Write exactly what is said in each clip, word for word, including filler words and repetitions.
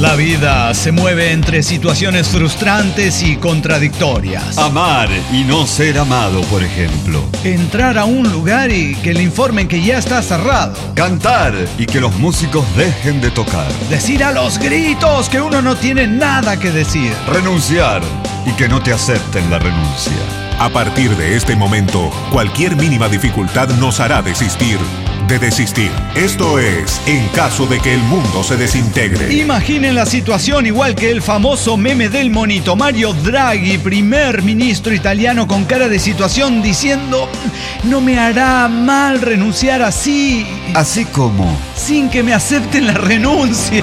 La vida se mueve entre situaciones frustrantes y contradictorias. Amar y no ser amado, por ejemplo. Entrar a un lugar y que le informen que ya está cerrado. Cantar y que los músicos dejen de tocar. Decir a los gritos que uno no tiene nada que decir. Renunciar y que no te acepten la renuncia. A partir de este momento, cualquier mínima dificultad nos hará desistir de desistir. Esto es En caso de que el mundo se desintegre. Imaginen la situación igual que el famoso meme del monito. Mario Draghi, primer ministro italiano, con cara de situación diciendo: no me hará mal renunciar así. Así como sin que me acepten la renuncia.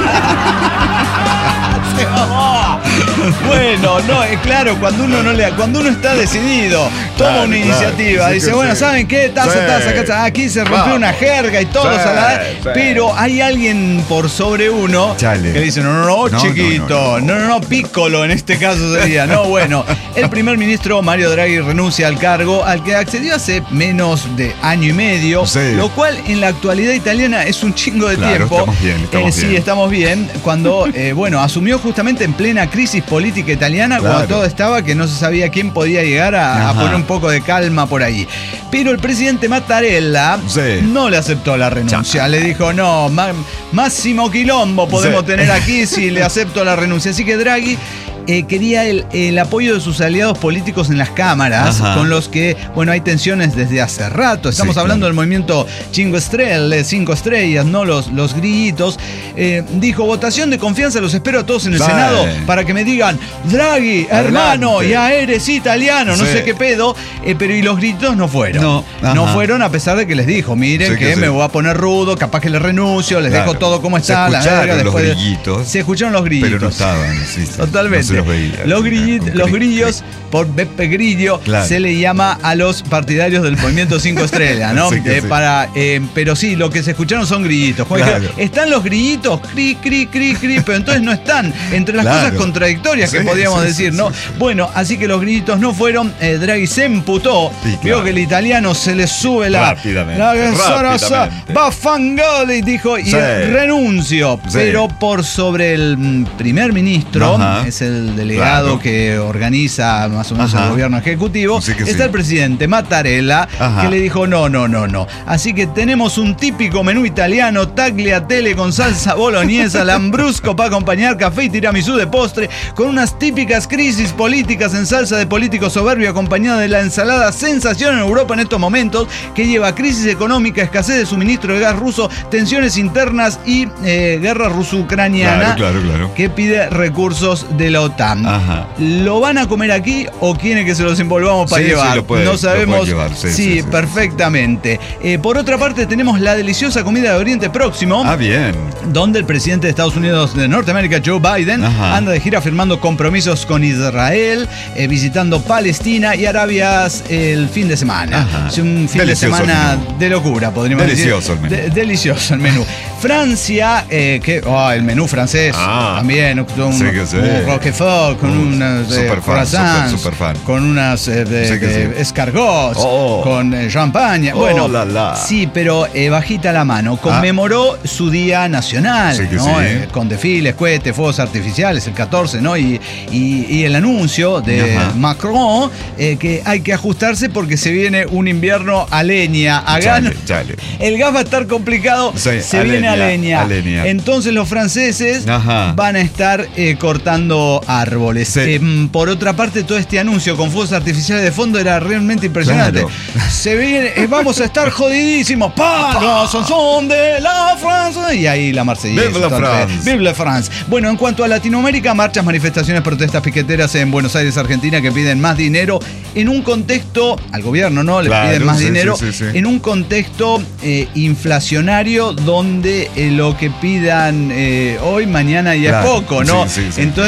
Bueno, no, es claro, cuando uno no le, cuando uno está decidido, toma claro, una claro, iniciativa, sí, dice, sí, bueno, sí. ¿saben qué? Taza, Sí. taza, taza, aquí se rompió Vamos. una jerga y todo, Sí, ¿sabes? sí. Pero hay alguien por sobre uno Chale. que dice, no, no, no, No, chiquito, no, no, no, no, no, Piccolo en este caso sería, no, bueno. El primer ministro Mario Draghi renuncia al cargo al que accedió hace menos de año y medio, Sí. lo cual en la actualidad italiana es un chingo de Claro, tiempo. estamos bien, estamos Eh, sí, bien. estamos bien, cuando, eh, bueno, asumió justamente en plena crisis política italiana, Claro. cuando todo estaba que no se sabía quién podía llegar a, a Ajá. poner un poco de calma por ahí. Pero el presidente Mattarella Sí. no le aceptó la renuncia. Le dijo, no, ma- máximo quilombo podemos Sí. tener aquí si le acepto la renuncia. Así que Draghi eh, quería el, el apoyo de sus aliados políticos en las cámaras, Ajá. con los que, bueno, hay tensiones desde hace rato. Estamos Sí, hablando claro. del movimiento Cinco Estrellas, cinco estrellas, ¿no? Los, los grillitos. Eh, dijo, votación de confianza, los espero a todos en el Sí. Senado para que me digan, Draghi, hermano, Adelante. ya eres italiano, no Sí. sé qué pedo. Eh, pero y los grillitos no fueron. No, ajá. No fueron a pesar de que les dijo, miren Sí, que, que sí. me voy a poner rudo, capaz que les renuncio, les Claro. dejo todo como Se está. la escucharon verga, los después de- grillitos. Se escucharon los grillitos. Pero no estaban, sí, sí. Totalmente. No se los veía. Los, grilli- Un los cri- grillos, por Beppe Grillo, Claro. se le llama a los partidarios del movimiento Cinco Estrellas, ¿no? Sí que Eh, sí. para, eh, pero sí, lo que se escucharon son grillitos. Como Claro. dijeron, están los grillitos, cri, cri, cri, cri, pero entonces no están. Entre las Claro. cosas contradictorias que Sí, podríamos sí, decir, sí, ¿no? sí. Bueno, así que los grillitos no fueron. eh, Draghi se emputó. Sí, Vio claro. que el italiano se le sube la. Rápidamente, La rápidamente. Bafangoli, dijo, y Sí. renuncio. Sí. Pero por sobre el mm, primer ministro, Ajá. es el delegado Claro. que organiza más o menos Ajá. el gobierno ejecutivo, Sí que está sí. el presidente Mattarella, Ajá. que le dijo no, no, no, no. Así que tenemos un típico menú italiano, tagliatelle con salsa boloñesa, lambrusco para acompañar, café y tiramisú de postre, con unas típicas crisis políticas en salsa de político soberbio, acompañada de la ensalada sensación en Europa en estos momentos, que lleva crisis económica, escasez de suministro de gas ruso, tensiones internas y eh, guerra ruso-ucraniana, Claro, claro, claro. que pide recursos de la OTAN. Ajá. ¿Lo van a comer aquí o quieren que se los envolvamos para Sí, sí, llevar? lo puede- no lo sabemos. puede llevar, sí, sí, sí, sí. perfectamente. Eh, por otra parte, tenemos la deliciosa comida de Oriente Próximo. Ah, bien. Donde el presidente de Estados Unidos de Norteamérica, Joe Biden, Ajá. anda de gira firmando compromisos con Israel, eh, visitando Palestina y Arabia el fin de semana. Ajá. Es un fin Delicioso de semana el menú. de locura, podríamos Delicioso decir. el menú. De- delicioso el menú. Francia, eh, que, oh, el menú francés Ah. también, un, Sí que sí. un roquefort con Uh, unas eh, super fan, croissants, super- super fan. con unas eh, de- Sí que de sí. escargots, Oh. con eh, champaña. Oh, bueno, la, la. sí, pero eh, bajita la mano. Conmemoró su día nacional, Sí que ¿no? sí. Eh, con desfiles, cohetes, fuegos artificiales, el catorce, ¿no? Y, y- y el anuncio de Ajá. Macron, eh, que hay que ajustarse porque se viene un invierno a leña, a Chale, gano. chale. El gas va a estar complicado, Sí, se a viene a leña, leña. a leña. Entonces los franceses Ajá. van a estar eh, cortando árboles. Sí. Eh, por otra parte, todo este anuncio con fuegos artificiales de fondo era realmente impresionante. Claro. Se viene, eh, vamos a estar jodidísimos. ¡Pa! Los son, son de la France. Y ahí la marsellesa. Vive la Entonces, France. Vive la France. Bueno, en cuanto a Latinoamérica, marchas, manifestaciones, protestas piqueteras en Buenos Aires, Argentina, que piden más dinero en un contexto, al gobierno, ¿no? Le Claro, piden más sí, dinero sí, sí, sí. en un contexto eh, inflacionario donde eh, lo que pidan eh, hoy, mañana ya Claro, es poco, ¿no? sí, sí, sí. Entonces va a ser Por como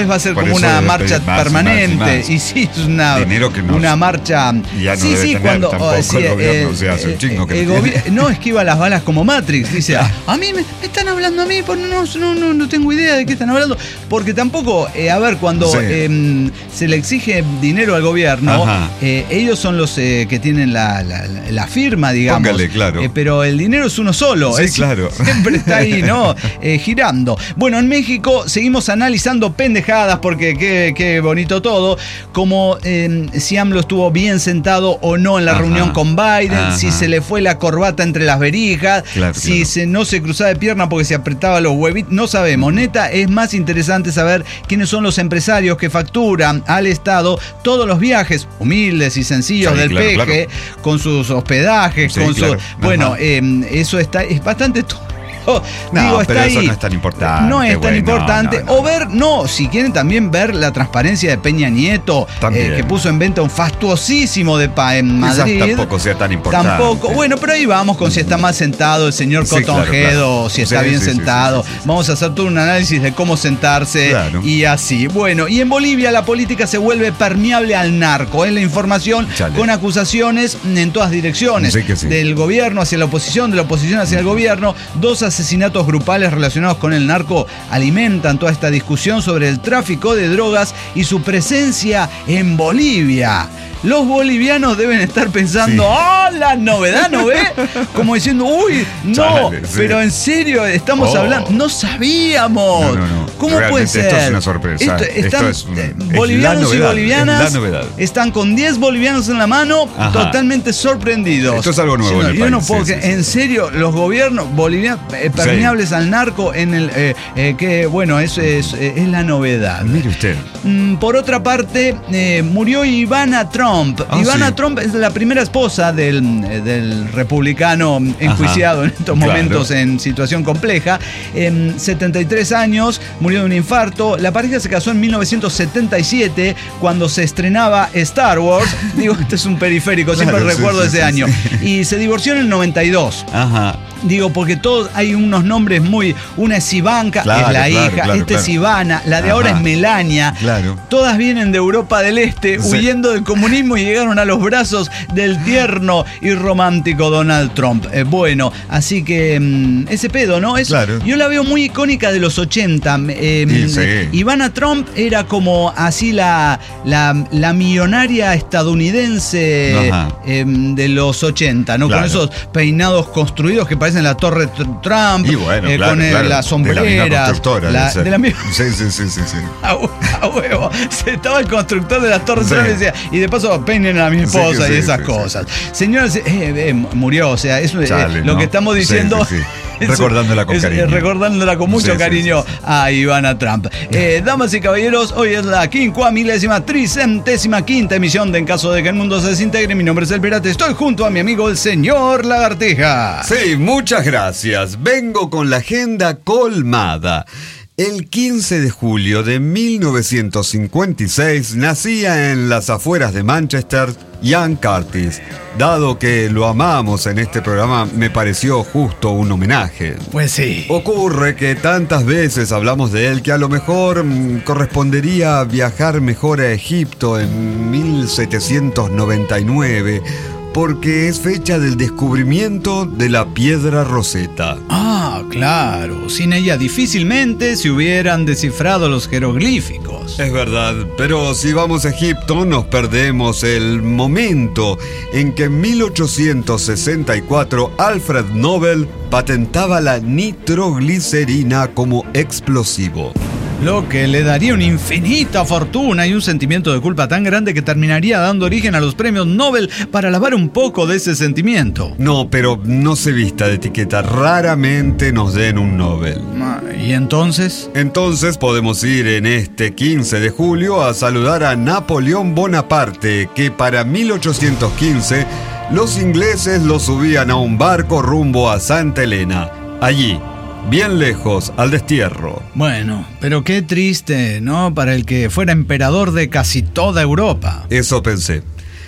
como eso una debe marcha pedir más, permanente. más y más. Y sí, es una, Dinero que no- una marcha. ya no sí, debe sí, tener cuando. tampoco oh, sí, el gobierno, eh, o sea, hace un eh, chingo que el no gobi- tiene. No, esquiva las balas como Matrix. Dice, a, a mí me, me están hablando a mí, pues no, no, no, no tengo idea de qué están hablando. Porque tampoco, eh, a ver, cuando Sí. eh, se le exige dinero al gobierno, Ajá. eh, ellos son los eh, que tienen la, la, la- la firma, digamos. Póngale, claro. Eh, pero el dinero es uno solo. Sí, es- claro. Siempre está ahí, ¿no? Eh, girando. Bueno, en México seguimos analizando pendejadas porque qué, qué bonito todo. Como eh, si AMLO estuvo bien sentado o no en la Ajá. reunión con Biden, Ajá. si se le fue la corbata entre las verijas, Claro, si claro. se, no se cruzaba de pierna porque se apretaba los huevitos. No sabemos. Neta, es más interesante saber quiénes son los empresarios que facturan al Estado todos los viajes humildes y sencillos Sí, del claro, peje, con sus hospedajes, Sí, con claro. su. Bueno, Ajá. eh, eso está, es bastante turbio. No, Digo, pero está eso ahí. no es tan importante, No es tan güey, no, importante. no, no. O ver, no, si quieren también ver la transparencia de Peña Nieto, También. eh, que puso en venta un fastuosísimo de pa en Quizás Madrid. tampoco sea tan importante. Tampoco. Bueno, pero ahí vamos con si está más sentado el señor Sí, Cotton claro, Head claro. o si está Sí, bien sí, sí, sentado. sí, sí, sí, sí. Vamos a hacer todo un análisis de cómo sentarse Claro. y así. Bueno, y en Bolivia la política se vuelve permeable al narco. Es la información Chale. con acusaciones en todas direcciones. Sí que sí. Del gobierno hacia la oposición, de la oposición hacia el gobierno. Dos asesinatos grupales relacionados con el narco alimentan toda esta discusión sobre el tráfico de drogas y su presencia en Bolivia. Los bolivianos deben estar pensando, Sí. ¡ah, la novedad, no ve! Como diciendo, ¡uy, no! Chale, sí. Pero en serio, estamos Oh. hablando, no sabíamos. No, no, no. ¿Cómo Realmente puede ser? esto es una sorpresa. Esto- Esto están, es un- eh, es la bolivianos y novedad, bolivianas es la novedad. están con diez bolivianos en la mano, Ajá. totalmente sorprendidos. Esto es algo nuevo Sí, en el yo no país, puedo sí, creer- sí, sí. en serio, los gobiernos bolivianos eh, permeables al narco en el eh, eh, que bueno, es, es, es la novedad. Mire usted. Mm, Por otra parte, eh, murió Ivana Trump. Ah, Ivana sí. Trump es la primera esposa del, eh, del republicano enjuiciado Ajá, en estos claro. momentos en situación compleja. En setenta y tres años, murió de un infarto. La pareja se casó en mil novecientos setenta y siete, cuando se estrenaba Star Wars. Digo, este es un periférico, siempre Claro, sí, recuerdo sí, ese sí, año. sí. Y se divorció en el noventa y dos. Ajá. Digo, porque todos hay unos nombres muy. Una es Ivanka, Claro, es la claro, hija. claro, Esta es claro. Ivana. La de Ajá. ahora es Melania. Claro. Todas vienen de Europa del Este, Sí. huyendo del comunismo y llegaron a los brazos del tierno y romántico Donald Trump. Eh, bueno, así que mm, ese pedo, ¿no? Es, Claro. Yo la veo muy icónica de los ochenta. Eh, Sí, sí. Ivana Trump era como así la, la, la millonaria estadounidense Ajá. eh, de los ochenta, ¿no? Claro. Con esos peinados construidos que parecen la Torre Tr- Trump, Y bueno, eh, claro, con el- claro. las sombreras. De la misma constructora. la- debe ser. de la misma- Sí, sí, sí, sí, sí. A hue- a huevo. Se estaba el constructor de las torres Sí. Trump y decía, y de paso peinen a mi Sí, esposa sí, y esas sí, cosas. Señores, eh, eh, murió, o sea, es, eh, Chale, lo ¿no? que estamos Sí, diciendo. sí, sí. es- Recordándola con es, cariño. eh, recordándola con mucho Sí, sí, cariño sí, sí. a Ivana Trump. Eh, damas y caballeros, hoy es la quincuamilésima, tricentésima quinta emisión de En Caso de que el Mundo se Desintegre. Mi nombre es El Pirata. Estoy junto a mi amigo el señor Lagartija. Sí, muchas gracias. Vengo con la agenda colmada. El quince de julio de mil novecientos cincuenta y seis nacía en las afueras de Manchester Ian Curtis. Dado que lo amamos en este programa, me pareció justo un homenaje. Pues sí. Ocurre que tantas veces hablamos de él que a lo mejor mm, correspondería viajar mejor a Egipto en mil setecientos noventa y nueve, porque es fecha del descubrimiento de la piedra Rosetta. Ah, claro. Sin ella difícilmente se hubieran descifrado los jeroglíficos. Es verdad, pero si vamos a Egipto nos perdemos el momento en que en mil ochocientos sesenta y cuatro Alfred Nobel patentaba la nitroglicerina como explosivo. Lo que le daría una infinita fortuna y un sentimiento de culpa tan grande que terminaría dando origen a los premios Nobel para lavar un poco de ese sentimiento. No, pero no se vista de etiqueta. Raramente nos den un Nobel. Ah, ¿y entonces? Entonces podemos ir en este quince de julio a saludar a Napoleón Bonaparte, que para mil ochocientos quince los ingleses lo subían a un barco rumbo a Santa Elena. Allí, bien lejos, al destierro. Bueno, pero qué triste, ¿no? Para el que fuera emperador de casi toda Europa. Eso pensé.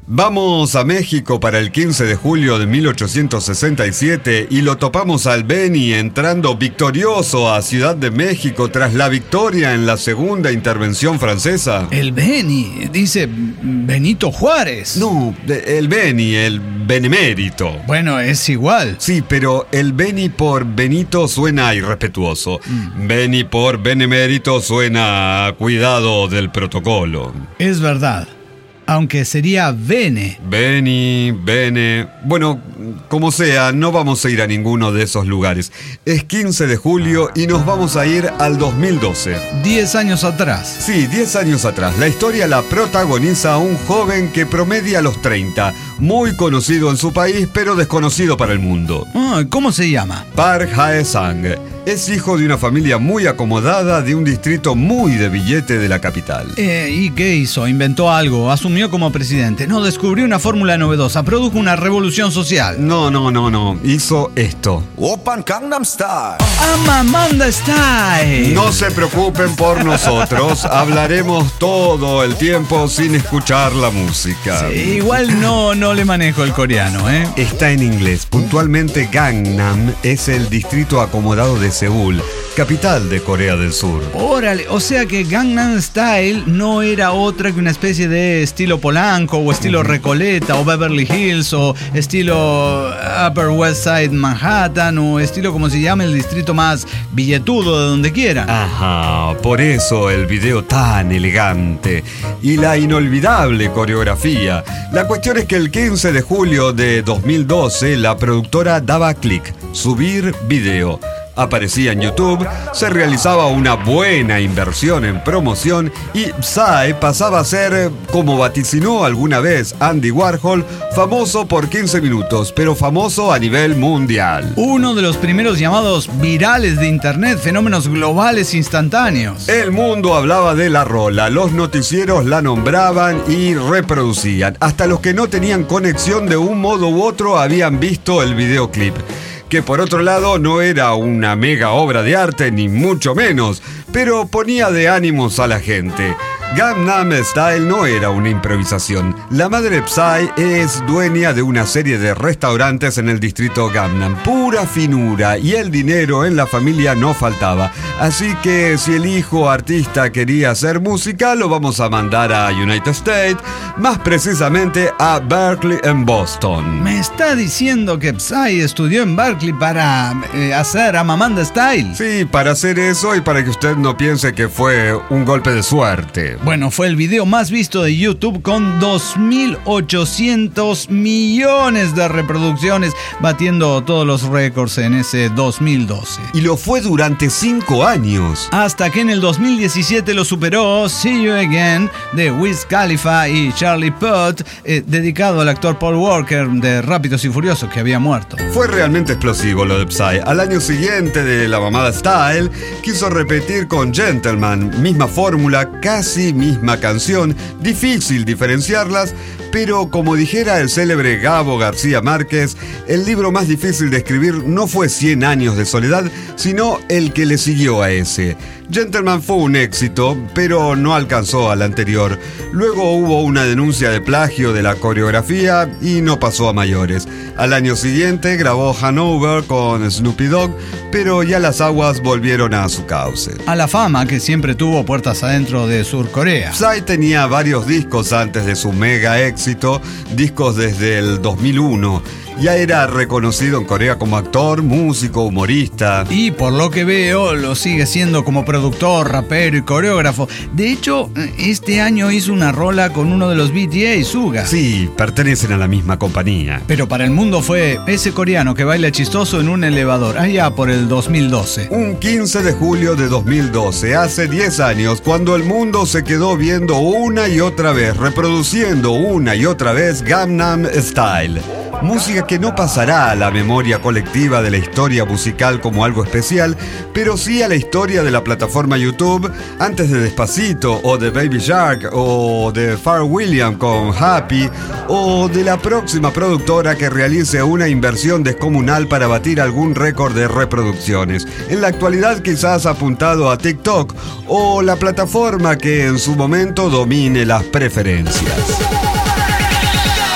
Vamos a México para el quince de julio de mil ochocientos sesenta y siete y lo topamos al Beni entrando victorioso a Ciudad de México tras la victoria en la segunda intervención francesa. El Beni, dice Benito Juárez. No, el Beni, el benemérito. Bueno, es igual. Sí, pero el Beni por Benito suena irrespetuoso. Mm. Beni por benemérito suena a cuidado del protocolo. Es verdad. Aunque sería Bene. Beni, Bene... Bueno, como sea, no vamos a ir a ninguno de esos lugares. Es quince de julio y nos vamos a ir al dos mil doce. Diez años atrás. Sí, diez años atrás. La historia la protagoniza un joven que promedia los treinta. Muy conocido en su país, pero desconocido para el mundo. Ah, ¿cómo se llama? Park Hae-sang. Es hijo de una familia muy acomodada de un distrito muy de billete de la capital. Eh, ¿Y qué hizo? Inventó algo, asumió como presidente. No, descubrió una fórmula novedosa, produjo una revolución social. No, no, no, no. Hizo esto. Oppan Gangnam Style. Amamanda Style. No se preocupen por nosotros. Hablaremos todo el tiempo sin escuchar la música. Sí, igual no, no le manejo el coreano, ¿eh? Está en inglés. Puntualmente, Gangnam es el distrito acomodado de Seúl, capital de Corea del Sur. Órale, o sea que Gangnam Style no era otra que una especie de estilo Polanco o estilo Recoleta o Beverly Hills o estilo Upper West Side Manhattan o estilo como se llama el distrito más billetudo de donde quieran. Ajá, por eso el video tan elegante y la inolvidable coreografía. La cuestión es que el quince de julio de dos mil doce la productora daba clic, subir video. Aparecía en YouTube, se realizaba una buena inversión en promoción y Psy pasaba a ser, como vaticinó alguna vez Andy Warhol, famoso por quince minutos, pero famoso a nivel mundial. Uno de los primeros llamados virales de internet, fenómenos globales instantáneos. El mundo hablaba de la rola, los noticieros la nombraban y reproducían. Hasta los que no tenían conexión de un modo u otro habían visto el videoclip. Que por otro lado no era una mega obra de arte, ni mucho menos, pero ponía de ánimos a la gente. Gangnam Style no era una improvisación. La madre Psy es dueña de una serie de restaurantes en el distrito Gangnam. Pura finura y el dinero en la familia no faltaba. Así que si el hijo artista quería hacer música, lo vamos a mandar a United States, más precisamente a Berkeley en Boston. ¿Me está diciendo que Psy estudió en Berkeley para eh, hacer Amamanda Style? Sí, para hacer eso y para que usted no piense que fue un golpe de suerte. Bueno, fue el video más visto de YouTube con dos mil ochocientos millones de reproducciones, batiendo todos los récords en ese dos mil doce. Y lo fue durante cinco años. Hasta que en el dos mil diecisiete lo superó See You Again de Wiz Khalifa y Charlie Puth, eh, dedicado al actor Paul Walker de Rápidos y Furiosos, que había muerto. Fue realmente explosivo lo de Psy. Al año siguiente de la mamada Style, quiso repetir con Gentleman, misma fórmula, casi misma canción, difícil diferenciarlas, pero como dijera el célebre Gabo García Márquez, el libro más difícil de escribir no fue Cien años de soledad, sino el que le siguió a ese. Gentleman fue un éxito, pero no alcanzó al anterior. Luego hubo una denuncia de plagio de la coreografía y no pasó a mayores. Al año siguiente grabó Hanover con Snoopy Dogg, pero ya las aguas volvieron a su cauce. A la fama que siempre tuvo puertas adentro de Sur Corea. Psy tenía varios discos antes de su mega éxito, discos desde el dos mil uno. Ya era reconocido en Corea como actor, músico, humorista. Y por lo que veo, lo sigue siendo como productor, rapero y coreógrafo. De hecho, este año hizo una rola con uno de los B T S, Suga. Sí, pertenecen a la misma compañía. Pero para el mundo fue ese coreano que baila chistoso en un elevador, allá por el dos mil doce. Un quince de julio de dos mil doce, hace diez años, cuando el mundo se quedó viendo una y otra vez, reproduciendo una y otra vez Gangnam Style. Música que no pasará a la memoria colectiva de la historia musical como algo especial, pero sí a la historia de la plataforma YouTube antes de Despacito, o de Baby Shark, o de Pharrell Williams con Happy, o de la próxima productora que realice una inversión descomunal para batir algún récord de reproducciones. En la actualidad quizás apuntado a TikTok, o la plataforma que en su momento domine las preferencias.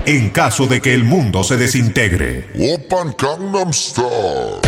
en caso de que el mundo se desintegre. Oppan Gangnam Style.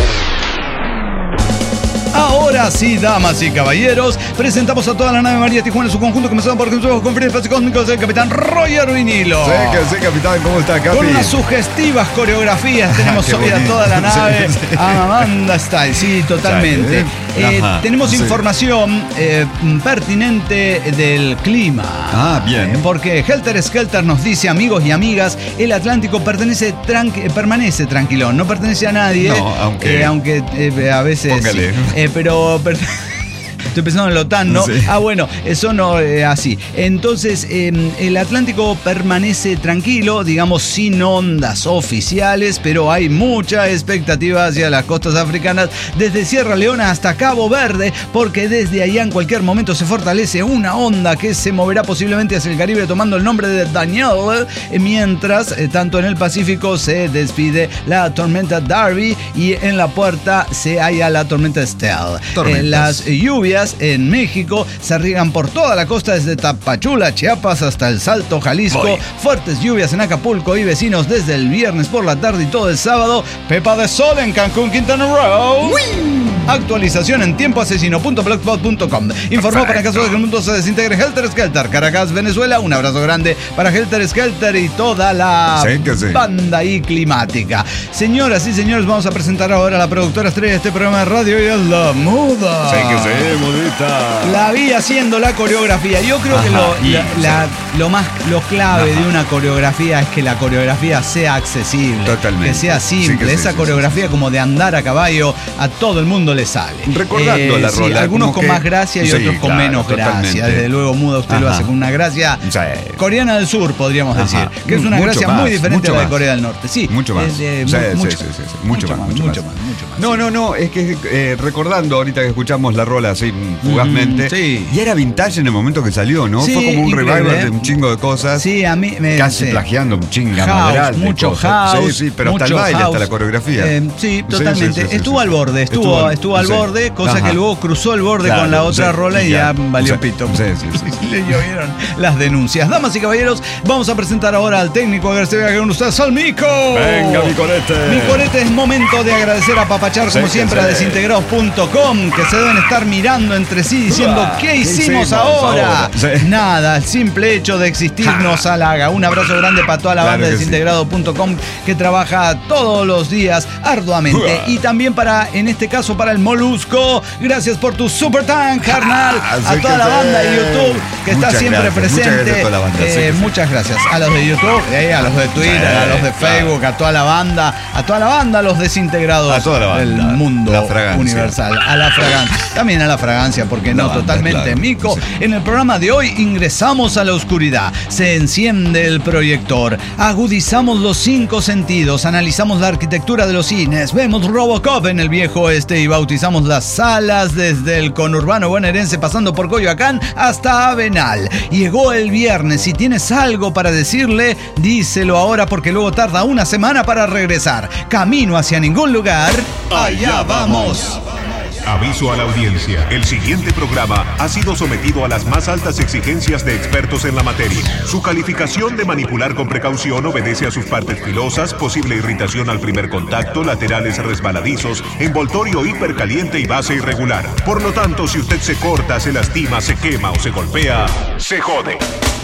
Ahora sí, damas y caballeros, presentamos a toda la nave María Tijuana en su conjunto, comenzando por nosotros con Fines Espacio Cósmicos del capitán Roger Vinilo. Sí, que sí, capitán, ¿cómo está, Capi? Con unas sugestivas coreografías tenemos hoy a toda la nave. Sí, sí. Amanda Style, sí, totalmente. Sí, eh, tenemos sí. información eh, pertinente del clima. Ah, bien. Eh, porque Helter Skelter nos dice, amigos y amigas, el Atlántico pertenece tranqu- permanece tranquilo, no pertenece a nadie. No, aunque... Eh, aunque eh, a veces... Póngale. Sí, eh, pero... Per- Estoy pensando en la OTAN, ¿no? Sí. Ah, bueno, eso no es eh, así. Entonces, eh, el Atlántico permanece tranquilo, digamos, sin ondas oficiales, pero hay mucha expectativa hacia las costas africanas, desde Sierra Leona hasta Cabo Verde, porque desde allá en cualquier momento se fortalece una onda que se moverá posiblemente hacia el Caribe tomando el nombre de Daniel, eh, mientras eh, tanto en el Pacífico se despide la tormenta Darby y en la puerta se halla la tormenta Estelle. Eh, las lluvias en México se riegan por toda la costa desde Tapachula, Chiapas hasta el Salto, Jalisco. Voy. Fuertes lluvias en Acapulco y vecinos desde el viernes por la tarde y todo el sábado. Pepa de sol en Cancún, Quintana Roo. ¡Uy! Actualización en tiempo asesino punto blogspot punto com. Informó para el caso de que el mundo se desintegre Helter Skelter, Caracas, Venezuela. Un abrazo grande para Helter Skelter y toda la sí, que sí. banda ahí climática. Señoras y señores, vamos a presentar ahora a la productora estrella de este programa de radio y es la moda. Sí, que sí, modita. La vi haciendo la coreografía. Yo creo Ajá, que lo, y, la, la, lo más lo clave Ajá. de una coreografía es que la coreografía sea accesible. Totalmente. Que sea simple. Sí, que sí, Esa sí, coreografía sí, sí. como de andar a caballo, a todo el mundo le sale. Recordando Eh, la sí, rola. algunos como con que- más gracia y Sí, otros con claro, menos totalmente. gracia. Desde luego, Muda usted lo Ajá. hace con una gracia Sí. coreana del sur, podríamos Ajá. decir. Que es una Mucho gracia más, muy diferente mucho a la de más. Corea del Norte. Sí, Mucho más. es, eh, Sí, mu- sí, mucho, sí, sí, sí. Mucho más, mucho mucho más. más, mucho más. No, no, no, es que eh, recordando ahorita que escuchamos la rola así fugazmente, Mm, sí. y era vintage en el momento que salió, ¿no? Sí, Fue como un increíble, revival ¿eh? de un chingo de cosas. Sí, a mí me. Casi sí. plagiando un chinga House, madral de mucho cosas. house, Sí, sí, pero hasta el mucho baile, house. hasta la coreografía. Eh, sí, totalmente. Sí, sí, sí, estuvo sí, al sí. borde, estuvo, Estuvo- estuvo al sí. borde, cosa Ajá. que luego cruzó el borde Claro, con la otra sí, rola y y ya, ya. valió Sí, pito. sí, sí, sí, sí. Le llovieron las denuncias. Damas y caballeros, vamos a presentar ahora al técnico a ver si ve con ustedes al Mico. Venga, mi corete. Mi corete, es momento de agradecer a papachar como Sí, siempre sí. a desintegrados punto com, que se deben estar mirando entre sí diciendo Ah, ¿qué ¿qué hicimos, hicimos ahora? ahora? Sí. Nada, el simple hecho de existir nos halaga. Un abrazo grande para toda la Claro banda de que sí. desintegrado punto com que trabaja todos los días arduamente. Uah. Y también para, en este caso, para el Molusco. Gracias por tu super tank, carnal. Ah, A sí toda que la sí. banda de YouTube que está Muchas siempre gracias, muchas presente. gracias a toda la banda, sí Eh, que sí. muchas gracias a los de YouTube, eh, a los de Twitter, Sí, a los de claro. Facebook, a toda la banda, a toda la banda, a los desintegrados A toda la banda. del mundo La fragancia. universal, a la fragancia, también a la fragancia, porque no, La banda, totalmente, claro. Mico. Sí. En el programa de hoy ingresamos a la oscuridad, se enciende el proyector, agudizamos los cinco sentidos, analizamos la arquitectura de los cines, vemos Robocop en el viejo oeste y bautizamos las salas desde el conurbano bonaerense pasando por Coyoacán hasta Avenal. Llegó el viernes, si tienes algo para decirle, díselo ahora porque luego tarda una semana para regresar. Camino hacia ningún lugar, allá vamos. Aviso a la audiencia. El siguiente programa ha sido sometido a las más altas exigencias de expertos en la materia. Su calificación de manipular con precaución obedece a sus partes filosas, posible irritación al primer contacto, laterales resbaladizos, envoltorio hipercaliente y base irregular. Por lo tanto, si usted se corta, se lastima, se quema o se golpea, se jode.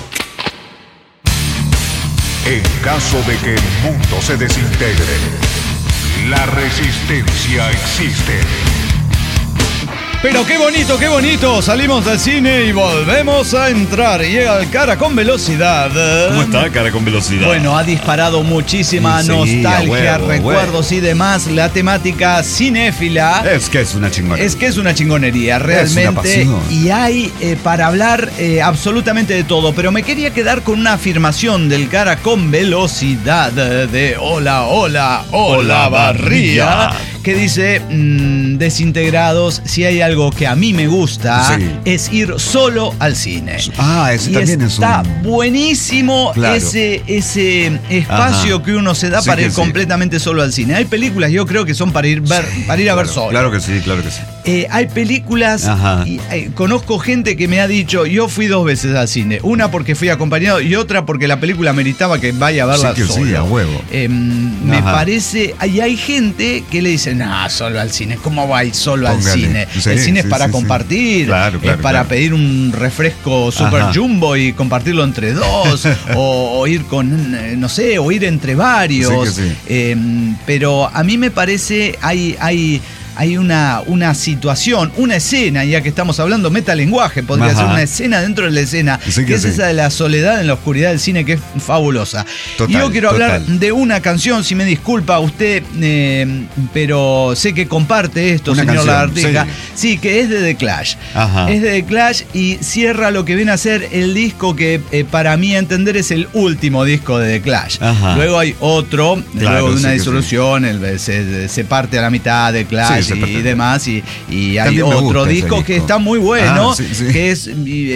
En caso de que el mundo se desintegre, la resistencia existe. Pero qué bonito, qué bonito. Salimos del cine y volvemos a entrar. Llega el cara con velocidad. ¿Cómo está, cara con velocidad? Bueno, ha disparado muchísima Sí, nostalgia, a huevo, recuerdos y demás. La temática cinéfila. Es que es una chingona. Es que es una chingonería, realmente. pasión. Y hay eh, para hablar eh, absolutamente de todo. Pero me quería quedar con una afirmación del cara con velocidad de Hola, hola, hola, Barría. Que dice, mmm, desintegrados, si hay algo que a mí me gusta, Sí. es ir solo al cine. Ah, ese Y también es un... está buenísimo Claro. ese, ese espacio Ajá. que uno se da Sí para que ir sí. completamente solo al cine. Hay películas, yo creo que son para ir, ver, para ir a ver Claro, solo. Claro que sí, claro que sí. Eh, hay películas, y, eh, conozco gente que me ha dicho, yo fui dos veces al cine, una porque fui acompañado y otra porque la película meritaba que vaya a verla sí, que solo. Sí, a huevo. Eh, me parece, y hay gente que le dice, no, solo al cine, ¿cómo va a ir solo Póngale. al cine? Sí, el cine sí, es para sí, compartir, sí. Claro, claro, es para claro. pedir un refresco super Ajá. jumbo y compartirlo entre dos, o, o ir con, no sé, o ir entre varios. Sí, sí. Eh, pero a mí me parece, hay... hay Hay una, una situación, una escena, ya que estamos hablando metalenguaje, podría Ajá. ser una escena dentro de la escena, sí que, que es sí. esa de la soledad en la oscuridad del cine, que es fabulosa. Total, y yo quiero total. hablar de una canción, si me disculpa usted, eh, pero sé que comparte esto, una señor Lagartija. Sí. sí, que es de The Clash. Ajá. Es de The Clash y cierra lo que viene a ser el disco que, eh, para mí entender, es el último disco de The Clash. Ajá. Luego hay otro, claro, luego de una sí disolución, sí. el, se, se parte a la mitad de Clash. Sí, y demás, y, y hay otro disco, disco que está muy bueno, ah, sí, sí. que es eh,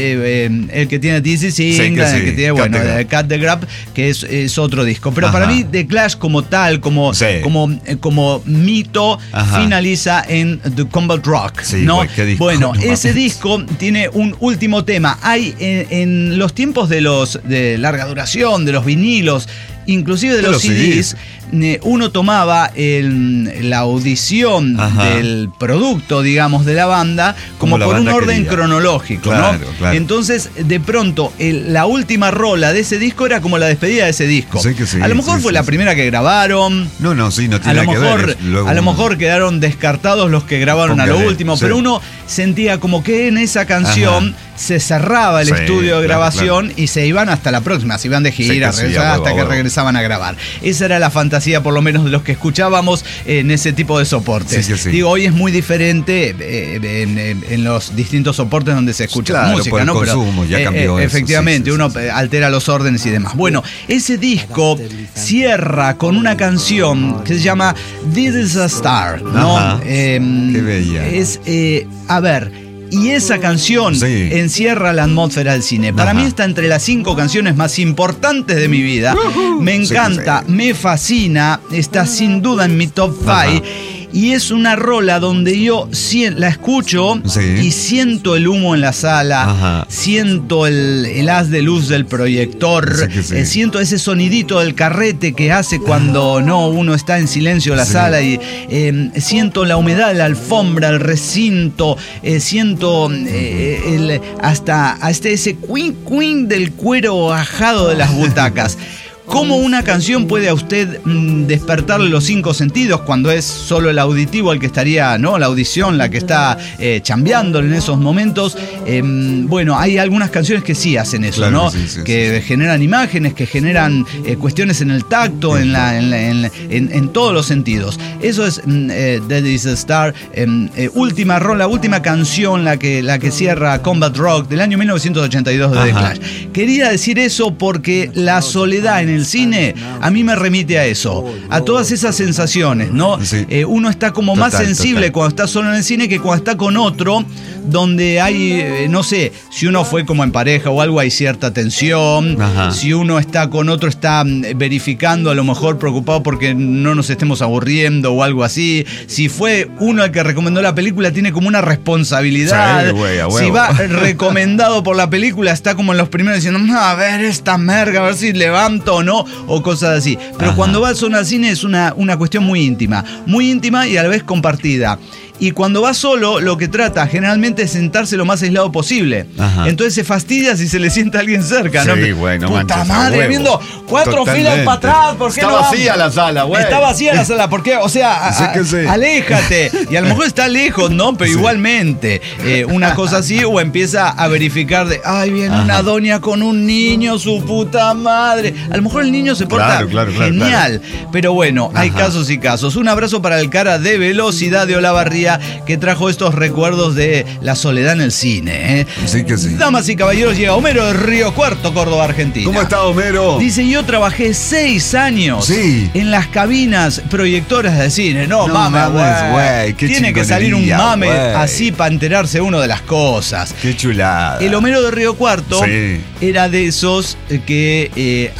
eh, el que tiene D C Sing, sí, que sí. el que tiene, bueno, Cut, Cut the Grab, que es, es otro disco. Pero Ajá. para mí The Clash como tal, como, sí. como, eh, como mito, Ajá. finaliza en The Combat Rock, sí, ¿no? Güey, bueno, no ese mames. disco tiene un último tema. Hay en, en los tiempos de los de larga duración, de los vinilos, inclusive de, de los, los C Ds, C Ds, uno tomaba el, la audición Ajá. del producto, digamos, de la banda, como, como por un orden quería. cronológico, claro, ¿no? Claro. Entonces, de pronto, el, la última rola de ese disco era como la despedida de ese disco. Sí que sí, a lo mejor sí, fue sí, la sí. primera que grabaron. No, no, sí, no tiene a lo mejor, que ver. Luego... A lo mejor quedaron descartados los que grabaron Póngale, a lo último, sí. pero uno sentía como que en esa canción Ajá. se cerraba el sí, estudio de grabación claro, claro. y se iban hasta la próxima, se iban de gira, sí, sí, hasta huevo, que regresaban a grabar. Esa era la fantasía, por lo menos, de los que escuchábamos en ese tipo de soportes. Sí, sí. Digo, hoy es muy diferente eh, en, en, en los distintos soportes donde se escucha claro, música, por el ¿no? Consumo, pero, ya cambió eh, efectivamente, eso, sí, sí, uno sí. altera los órdenes y demás. Bueno, ese disco cierra con una canción que se llama This is a Star, ¿no? Eh, Qué bella. Es, eh, a ver. Y esa canción sí. encierra la atmósfera del cine. Para Ajá. mí está entre las cinco canciones más importantes de mi vida. Uh-huh. Me encanta, sí, sí. me fascina, está sin duda en mi top cinco. Y es una rola donde yo la escucho sí. y siento el humo en la sala, Ajá. siento el, el haz de luz del proyector, sí sí. Eh, siento ese sonidito del carrete que hace cuando no uno está en silencio en la sí. sala, y eh, siento la humedad de la alfombra, el recinto, eh, siento eh, el, hasta, hasta ese cuin cuin del cuero ajado de las butacas. ¿Cómo una canción puede a usted mmm, despertarle los cinco sentidos cuando es solo el auditivo el que estaría, ¿no? La audición la que está eh, chambeando en esos momentos? Eh, bueno, hay algunas canciones que sí hacen eso, claro, ¿no? Sí, sí, que sí, generan sí. imágenes, que generan eh, cuestiones en el tacto, en, la, en, la, en, en, en todos los sentidos. Eso es eh, That Is a Star, eh, eh, última rola, última canción, la que, la que cierra Combat Rock del año mil novecientos ochenta y dos de Ajá. The Clash. Quería decir eso porque la soledad en el cine a mí me remite a eso, a todas esas sensaciones, ¿no? Sí. Eh, uno está como total, más sensible total. cuando está solo en el cine que cuando está con otro, donde hay, eh, no sé, si uno fue como en pareja o algo, hay cierta tensión. Ajá. Si uno está con otro, está verificando, a lo mejor preocupado porque no nos estemos aburriendo o algo así. Si fue uno el que recomendó la película, tiene como una responsabilidad. Sí, güey, a huevo. Si va recomendado por la película, está como en los primeros diciendo, a ver esta merga, a ver si levanto o no, o cosas así. Pero Ajá. cuando vas solo al cine es una, una cuestión muy íntima, muy íntima y a la vez compartida. Y cuando va solo, lo que trata generalmente es sentarse lo más aislado posible. Ajá. Entonces se fastidia si se le sienta alguien cerca, ¿no? Sí, güey, no Puta manches, madre, viendo cuatro Totalmente. filas para atrás, ¿por qué Está no vacía la sala, güey. Está vacía la sala, ¿por qué? O sea, sí que sí. aléjate. Y a lo mejor está lejos, ¿no? Pero sí. igualmente, eh, una cosa así, o empieza a verificar de, ay, viene Ajá. una doña con un niño, su puta madre. A lo mejor el niño se porta claro, claro, claro, genial. Claro. Pero bueno, hay Ajá. casos y casos. Un abrazo para el cara de Velocidad de Olavarría, que trajo estos recuerdos de la soledad en el cine, ¿eh? Sí que sí. Damas y caballeros, llega Homero de Río Cuarto, Córdoba, Argentina. ¿Cómo está, Homero? Dice, yo trabajé seis años sí. en las cabinas proyectoras de cine. No, no mames, güey. Tiene que salir un mame wey. así para enterarse uno de las cosas. Qué chulada. El Homero de Río Cuarto sí. era de esos que eh, a, a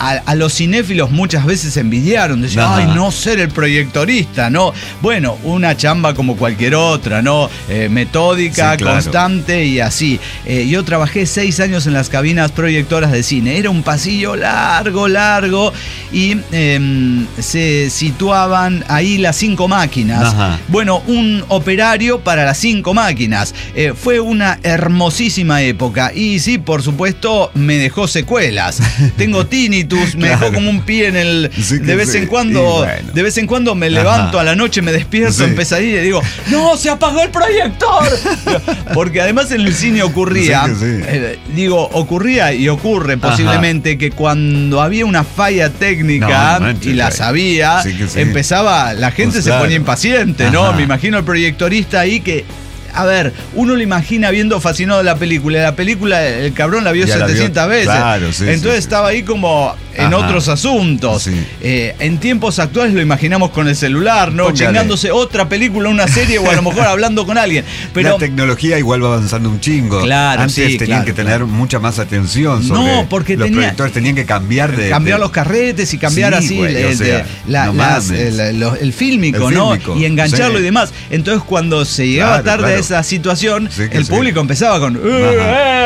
los cinéfilos muchas veces envidiaron, decían, Ajá. ay, no ser el proyectorista, ¿no? Bueno, una chamba como cualquier otra, ¿no? Eh, metódica, Sí, claro. constante y así. Eh, yo trabajé seis años en las cabinas proyectoras de cine. Era un pasillo largo, largo y eh, se situaban ahí las cinco máquinas. Ajá. Bueno, un operario para las cinco máquinas. Eh, fue una hermosísima época y sí, por supuesto, me dejó secuelas. Tengo tinnitus, me Claro. dejó como un pie en el... Sí que de vez sí. en cuando, Y bueno. de vez en cuando me Ajá. levanto a la noche, me despierto Sí. en pesadilla y digo, ¡no, se apagó el proyector! Porque además en el cine ocurría, Sí que sí. eh, digo, ocurría y ocurre posiblemente que cuando había una falla técnica No, manches, y la güey. sabía, Sí que sí. empezaba, la gente Pues se claro. ponía impaciente, ¿no? Ajá. Me imagino al proyectorista ahí que... A ver, uno lo imagina viendo fascinado la película. La película, el cabrón la vio Ya la vio, setecientas veces. claro, sí, Entonces sí, sí. estaba ahí como en Ajá. otros asuntos. Sí. Eh, en tiempos actuales lo imaginamos con el celular, ¿no? Póngale. Chingándose otra película, una serie o a lo mejor hablando con alguien. Pero la tecnología igual va avanzando un chingo. Claro, Antes sí, tenían claro, que tener claro. mucha más atención sobre No, porque los tenía- proyectores tenían que cambiar de cambiar de- los carretes y cambiar Sí, así güey, el, o sea, de- la- no las- mames. el, lo- el fílmico, El ¿no? fílmico, Y engancharlo sí. y demás. Entonces cuando se llegaba Claro, tarde a claro. esa situación, Sí que el sí. público empezaba con... "Eh, eh,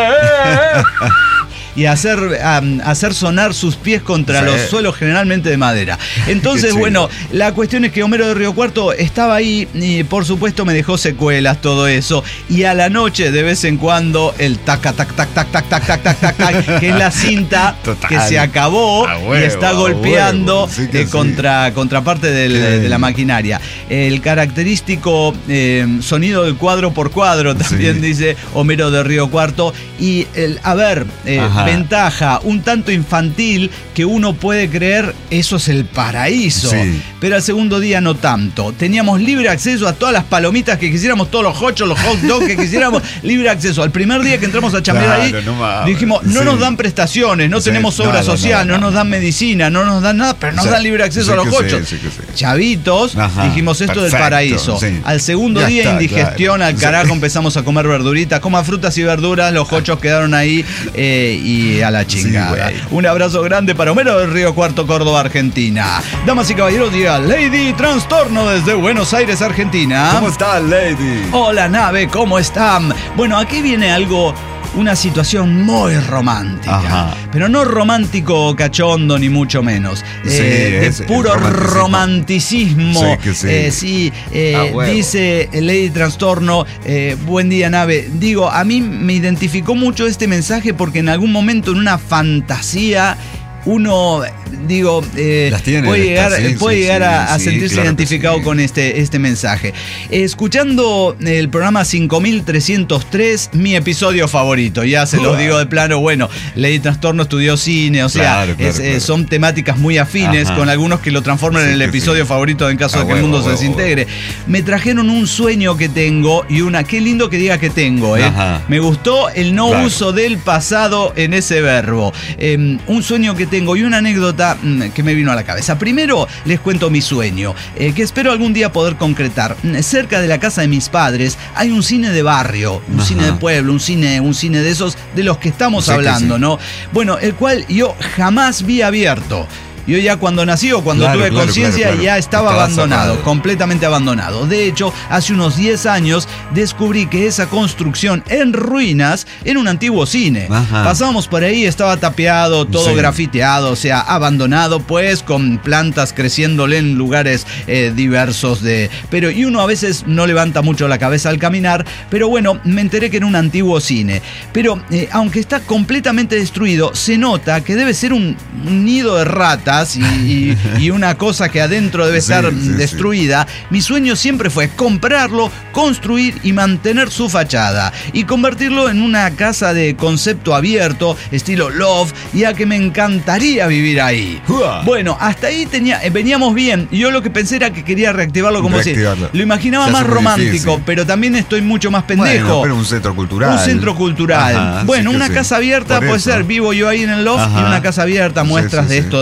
eh, eh", y hacer, um, hacer sonar sus pies contra Sí. los suelos generalmente de madera. Entonces, Qué bueno, chido. la cuestión es que Homero de Río Cuarto estaba ahí y por supuesto me dejó secuelas, todo eso. Y a la noche, de vez en cuando, el tac, tac, tac, tac, tac, tac, tac, tac, tac, tac, que es la cinta Total. que se acabó A huevo, y está a golpeando huevo. Sí que eh, sí. contra, contra parte del- Qué de la bien. maquinaria. El característico eh, sonido del cuadro por cuadro, también Sí. dice Homero de Río Cuarto. Y, el, a ver, eh, Ajá. ventaja, un tanto infantil que uno puede creer eso es el paraíso. Sí. Pero al segundo día no tanto. Teníamos libre acceso a todas las palomitas que quisiéramos, todos los hochos, los hot dogs que quisiéramos, libre acceso. Al primer día que entramos a chambear ahí, Claro, no mames. dijimos, no Sí. nos dan prestaciones, no Sí, tenemos obra nada, social, nada, no nos nada. dan medicina, no nos dan nada, pero nos Sí, dan libre acceso sí a los que sí, hochos. sí que sí. Chavitos, Ajá, dijimos esto del perfecto, paraíso. sí. Al segundo Ya día, está, indigestión, claro. al Sí. carajo, empezamos a comer verduritas, coma frutas y verduras, los hochos quedaron ahí eh, y a la chingada. Sí, güey. Un abrazo grande para Homero del Río Cuarto, Córdoba, Argentina. Damas y caballeros, diga Lady Trastorno desde Buenos Aires, Argentina. ¿Cómo está, Lady? Hola, nave, ¿cómo están? Bueno, aquí viene algo, una situación muy romántica. Ajá. Pero no romántico cachondo, ni mucho menos. Sí, Eh, de es- es puro romanticismo. romanticismo. Sí, que sí. Eh, sí, eh, A huevo. dice Lady Trastorno, eh, buen día, nave. Digo, a mí me identificó mucho este mensaje porque en algún momento en una fantasía uno, digo, eh, Las tiene puede llegar, estas, sí, puede sí, llegar sí, a, a sí, sentirse claro que identificado sí. con este, este mensaje. Escuchando el programa cinco mil trescientos tres, mi episodio favorito, ya se los digo de plano, bueno, Lady Trastorno estudió cine, o sea, Claro, claro, es, eh, claro. son temáticas muy afines, Ajá. con algunos que lo transforman Sí, en el que episodio sí. favorito en caso A de que el huevo, mundo se huevo, desintegre. Me trajeron un sueño que tengo y una, qué lindo que diga que tengo, ¿eh? Ajá. Me gustó el no Claro. uso del pasado en ese verbo. Eh, un sueño que tengo y una anécdota mm, que me vino a la cabeza. Primero les cuento mi sueño, eh, que espero algún día poder concretar. Mm, Cerca de la casa de mis padres hay un cine de barrio, un Ajá. cine de pueblo, un cine, un cine de esos de los que estamos Sí que hablando, sí. ¿no? Bueno, el cual yo jamás vi abierto. Yo ya cuando nací o cuando Claro, tuve claro, conciencia claro, claro. ya estaba Estaba abandonado, cerrado. completamente abandonado. De hecho, hace unos diez años descubrí que esa construcción en ruinas era un antiguo cine. Ajá. Pasábamos por ahí, estaba tapiado, todo Sí. grafiteado, o sea, abandonado, pues, con plantas creciéndole en lugares eh, diversos de... Pero, y uno a veces no levanta mucho la cabeza al caminar, pero bueno, me enteré que era un antiguo cine. Pero, eh, aunque está completamente destruido, se nota que debe ser un, un nido de ratas y, y- y una cosa que adentro debe Sí, estar sí, destruida. Mi sueño siempre fue comprarlo, construir y mantener su fachada y convertirlo en una casa de concepto abierto, estilo loft, ya que me encantaría vivir ahí. Uah. Bueno, hasta ahí tenía, eh, veníamos bien. Yo lo que pensé era que quería reactivarlo como si Reactivarlo. lo imaginaba Se hace más muy romántico, difícil. pero también estoy mucho más pendejo. Bueno, pero un centro cultural. Un centro cultural. Ajá, bueno, sí que una sí. casa abierta Por puede eso. ser. Vivo yo ahí en el loft Ajá. y una casa abierta, Sí, muestras sí, de sí. esto, del otro,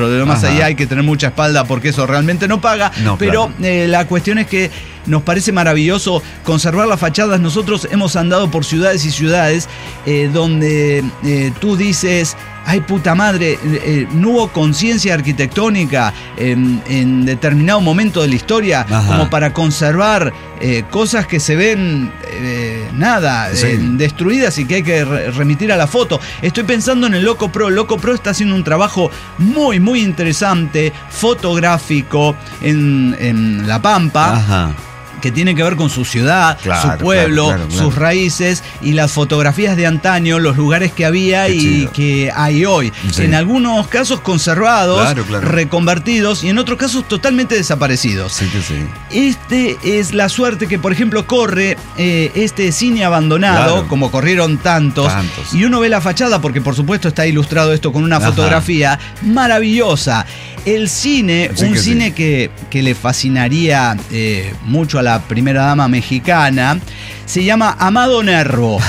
lo de lo más Ajá. allá hay que tener mucha espalda porque eso realmente no paga. No, pero claro. eh, la cuestión es que nos parece maravilloso conservar las fachadas. Nosotros hemos andado por ciudades y ciudades eh, donde eh, tú dices, ay puta madre, eh, eh, no hubo conciencia arquitectónica en, en determinado momento de la historia. Ajá. Como para conservar eh, cosas que se ven eh, nada, Sí. eh, destruidas y que hay que re- remitir a la foto. Estoy pensando en el Loco Pro. El Loco Pro está haciendo un trabajo muy muy interesante, fotográfico en, en La Pampa. Ajá. Que tiene que ver con su ciudad, Claro, su pueblo, claro, claro, claro. sus raíces y las fotografías de antaño, los lugares que había Qué y chido. que hay hoy. Sí. En algunos casos conservados, Claro, claro. reconvertidos y en otros casos totalmente desaparecidos. Sí que sí. Este es la suerte que, por ejemplo, corre eh, este cine abandonado, Claro. como corrieron tantos, Tantos. y uno ve la fachada, porque por supuesto está ilustrado esto con una Ajá. fotografía maravillosa. El cine, Sí un que sí. cine que, que le fascinaría eh, mucho a la primera dama mexicana, se llama Amado Nervo.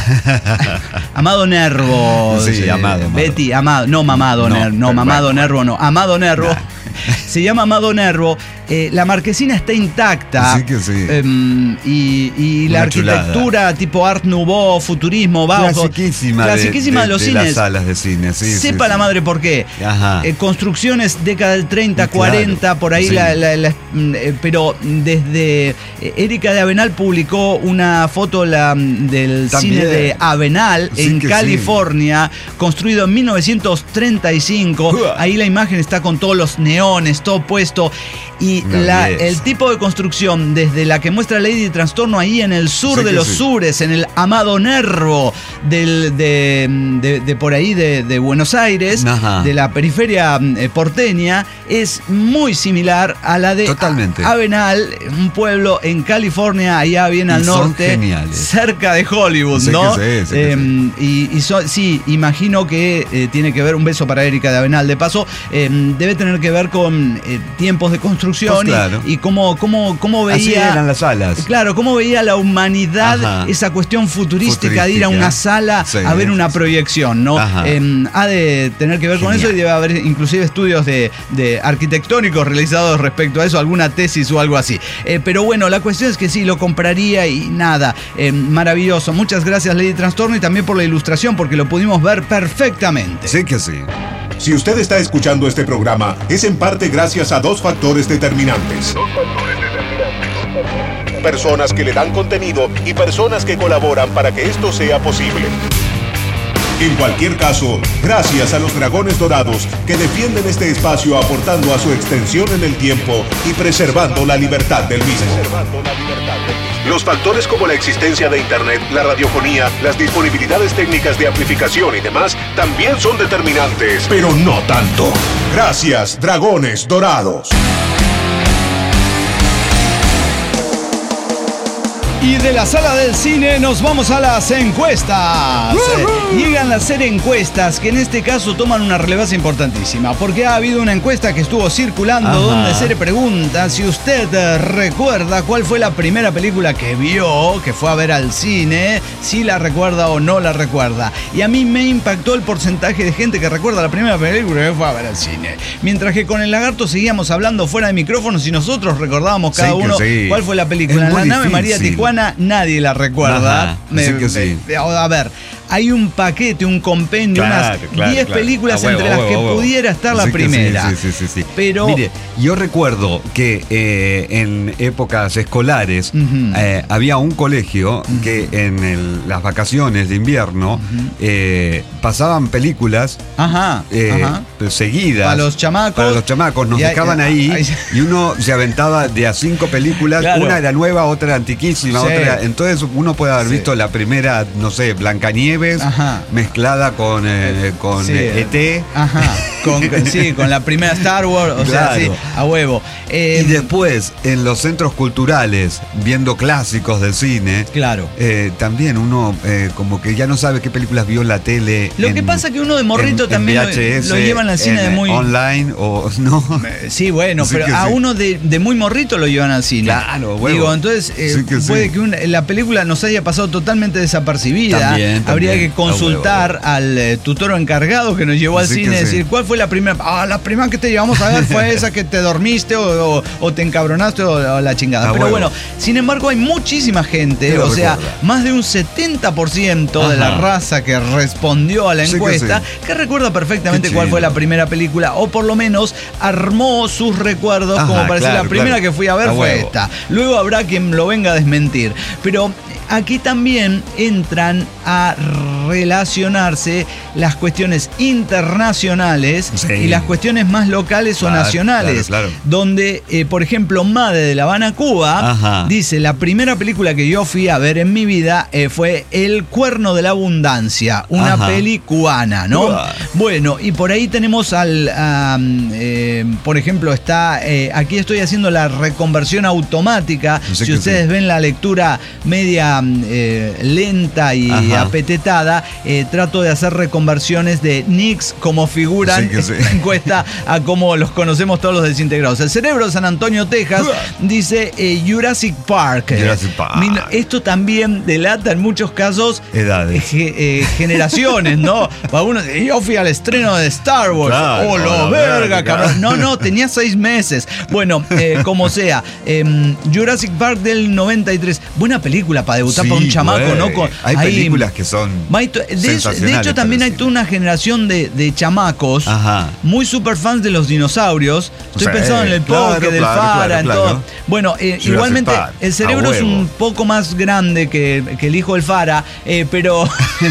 Amado Nervo. Sí, eh, Amado, Amado. Betty, Amado, no Mamado No, Nervo, no, pero Mamado bueno, Nervo, no, Amado Nervo. Nah. Se llama Amado Nervo. Eh, la marquesina está intacta. Sí que sí. Em, y y la Una arquitectura chulada. tipo Art Nouveau, futurismo, bajo. Clasiquísima, clasiquísima de, de, los de cines. las salas de cine, sí. Sepa sí, la sí. madre por qué. Ajá. Eh, construcciones década del treinta, Claro, cuarenta, por ahí sí. la, la- la- mm, eh, pero desde eh, Erika de Avenal publicó una foto la, mm, del También. cine de Avenal Sí en que sí. California, construido en mil novecientos treinta y cinco. Uah. Ahí la imagen está con todos los neones, todo puesto. Y Una la- belleza. el tipo de construcción, desde la que muestra Lady Trastorno ahí en el sur Sí de que los sí. sures, en el Amado Nervo del, de, de- de por ahí de, de Buenos Aires, Ajá. de la periferia eh, porteña, es muy similar a la de Totalmente. A- Avenal, un pueblo en California, allá bien al Y son norte, geniales. cerca de Hollywood, Sí ¿no? que sí, sí que Em, y y so- sí, imagino que eh, tiene que ver, un beso para Erika de Avenal, de paso, em, debe tener que ver con eh, tiempos de construcción Pues claro. y, y cómo, cómo, cómo Así veía... eran las salas. Claro, cómo veía la humanidad Ajá. esa cuestión futurística, de ir a Futurística. una sala Sí, a ver una sí, sí. proyección, ¿no? Ajá. Em, ha de tener que ver con Genial. eso y debe haber inclusive estudios de, de arquitectónicos realizados respecto a eso, alguna tesis o algo así. Eh, pero bueno, la cuestión es que sí, lo compraría y nada, em, maravilloso. Muchas gracias, Lady Trastorno, y también por la ilustración, porque lo pudimos ver perfectamente. Sí que sí. Si usted está escuchando este programa, es en parte gracias a dos factores determinantes. Personas que le dan contenido y personas que colaboran para que esto sea posible. En cualquier caso, gracias a los Dragones Dorados que defienden este espacio aportando a su extensión en el tiempo y preservando la libertad del mismo. Los factores como la existencia de Internet, la radiofonía, las disponibilidades técnicas de amplificación y demás también son determinantes, pero no tanto. Gracias, Dragones Dorados. Y de la sala del cine nos vamos a las encuestas. Eh, Llegan a hacer encuestas que en este caso toman una relevancia importantísima, porque ha habido una encuesta que estuvo circulando Ajá. donde se le pregunta si usted eh, recuerda cuál fue la primera película que vio, que fue a ver al cine, si la recuerda o no la recuerda. Y a mí me impactó el porcentaje de gente que recuerda la primera película que fue a ver al cine. Mientras que con el lagarto seguíamos hablando fuera de micrófonos y nosotros recordábamos cada Sí que uno sí. cuál fue la película. Es En la muy nave María difícil. Tijuana nadie la recuerda. Ajá, sí que sí. me- a ver, hay un paquete, un compendio, Claro, unas claro, diez claro. películas A huevo, entre a las huevo, que a huevo. pudiera estar la Sí que primera. Sí, sí, sí, sí. Pero Mire, yo recuerdo que eh, en épocas escolares Ujú. eh, había un colegio que en el- las vacaciones de invierno eh, pasaban películas ajá, eh, ajá. seguidas. Para los chamacos. Para los chamacos. Nos Y hay- dejaban hay- ahí y uno se aventaba de a cinco películas. Claro. Una era nueva, otra era antiquísima, Sí. otra era- Entonces uno puede haber Sí. visto la primera, no sé, Blancanieves Ajá. mezclada con, eh, con Sí, eh, E T. Ajá, con, sí, con la primera Star Wars, o sea, Claro. sí, a huevo. Eh, Y después, en los centros culturales, viendo clásicos de cine, Claro. eh, también uno eh, como que ya no sabe qué películas vio en la tele. Lo en- que pasa es que uno de morrito en- en también lo- V H S, lo, llevan llevan al cine en, de muy... online o no. Sí, bueno, Sí pero que a sí. uno de, de muy morrito lo llevan al cine. Claro, huevo. Digo, entonces eh, Sí que puede sí. que una- la película nos haya pasado totalmente desapercibida. También, Habría también. que consultar A huevo, al eh, tutor encargado que nos llevó al Sí que cine, sí. decir, ¿cuál fue la primera? Ah, la primera que te llevamos a ver fue esa que te dormiste o, o- o te encabronaste o, o la chingada. A Pero huevo. bueno, sin embargo hay muchísima gente, Sí lo o sea, recuerda. más de un setenta por ciento de la Ajá. raza que respondió a la Sí que encuesta, sí. que recuerda perfectamente Qué cuál fue chido. la primera película, o por lo menos armó sus recuerdos Ajá, como para decir, claro, la primera claro. que fui a ver A fue huevo. esta. Luego habrá quien lo venga a desmentir. Pero aquí también entran a relacionarse las cuestiones internacionales Sí. y las cuestiones más locales Claro, o nacionales. claro, claro. Donde, eh, por ejemplo, Made de La Habana, Cuba, Ajá. dice, la primera película que yo fui a ver en mi vida eh, fue El Cuerno de la Abundancia, una Ajá. peli cubana, ¿no? Uah. Bueno, y por ahí tenemos al, am, eh, por ejemplo, está, eh, aquí estoy haciendo la reconversión automática. Sí Si que ustedes sí. ven la lectura media mm, eh, lenta y Ajá. apetetada, eh, trato de hacer reconversiones de nicks como figuran Sí que sí. en esta encuesta a cómo los conocemos todos los desintegrados. El Cerebro de San Antonio, Texas, dice eh, Jurassic Park. Jurassic Park. Min- Esto también delata en muchos casos Edades. ge- eh, generaciones, ¿no? Para uno, yo fui al estreno de Star Wars. Claro, ¡Oh, lo la verga, verga. cabrón! No, no, tenía seis meses. Bueno, eh, como sea. em, Jurassic Park del noventa y tres. Buena película para debutar Sí, para un chamaco, güey. ¿no? Con- Hay ahí- películas que son Maito- de, hecho, de sensacionales hecho, también para hay el toda una generación de, de chamacos Ajá. muy super fans de los dinosaurios. Estoy Sí, pensando en el claro, Poké, del claro, Fara, claro, en claro. todo. Bueno, eh, Jurassic igualmente Park, el a cerebro es huevo. un poco más grande que, que el hijo del Fara, eh, pero,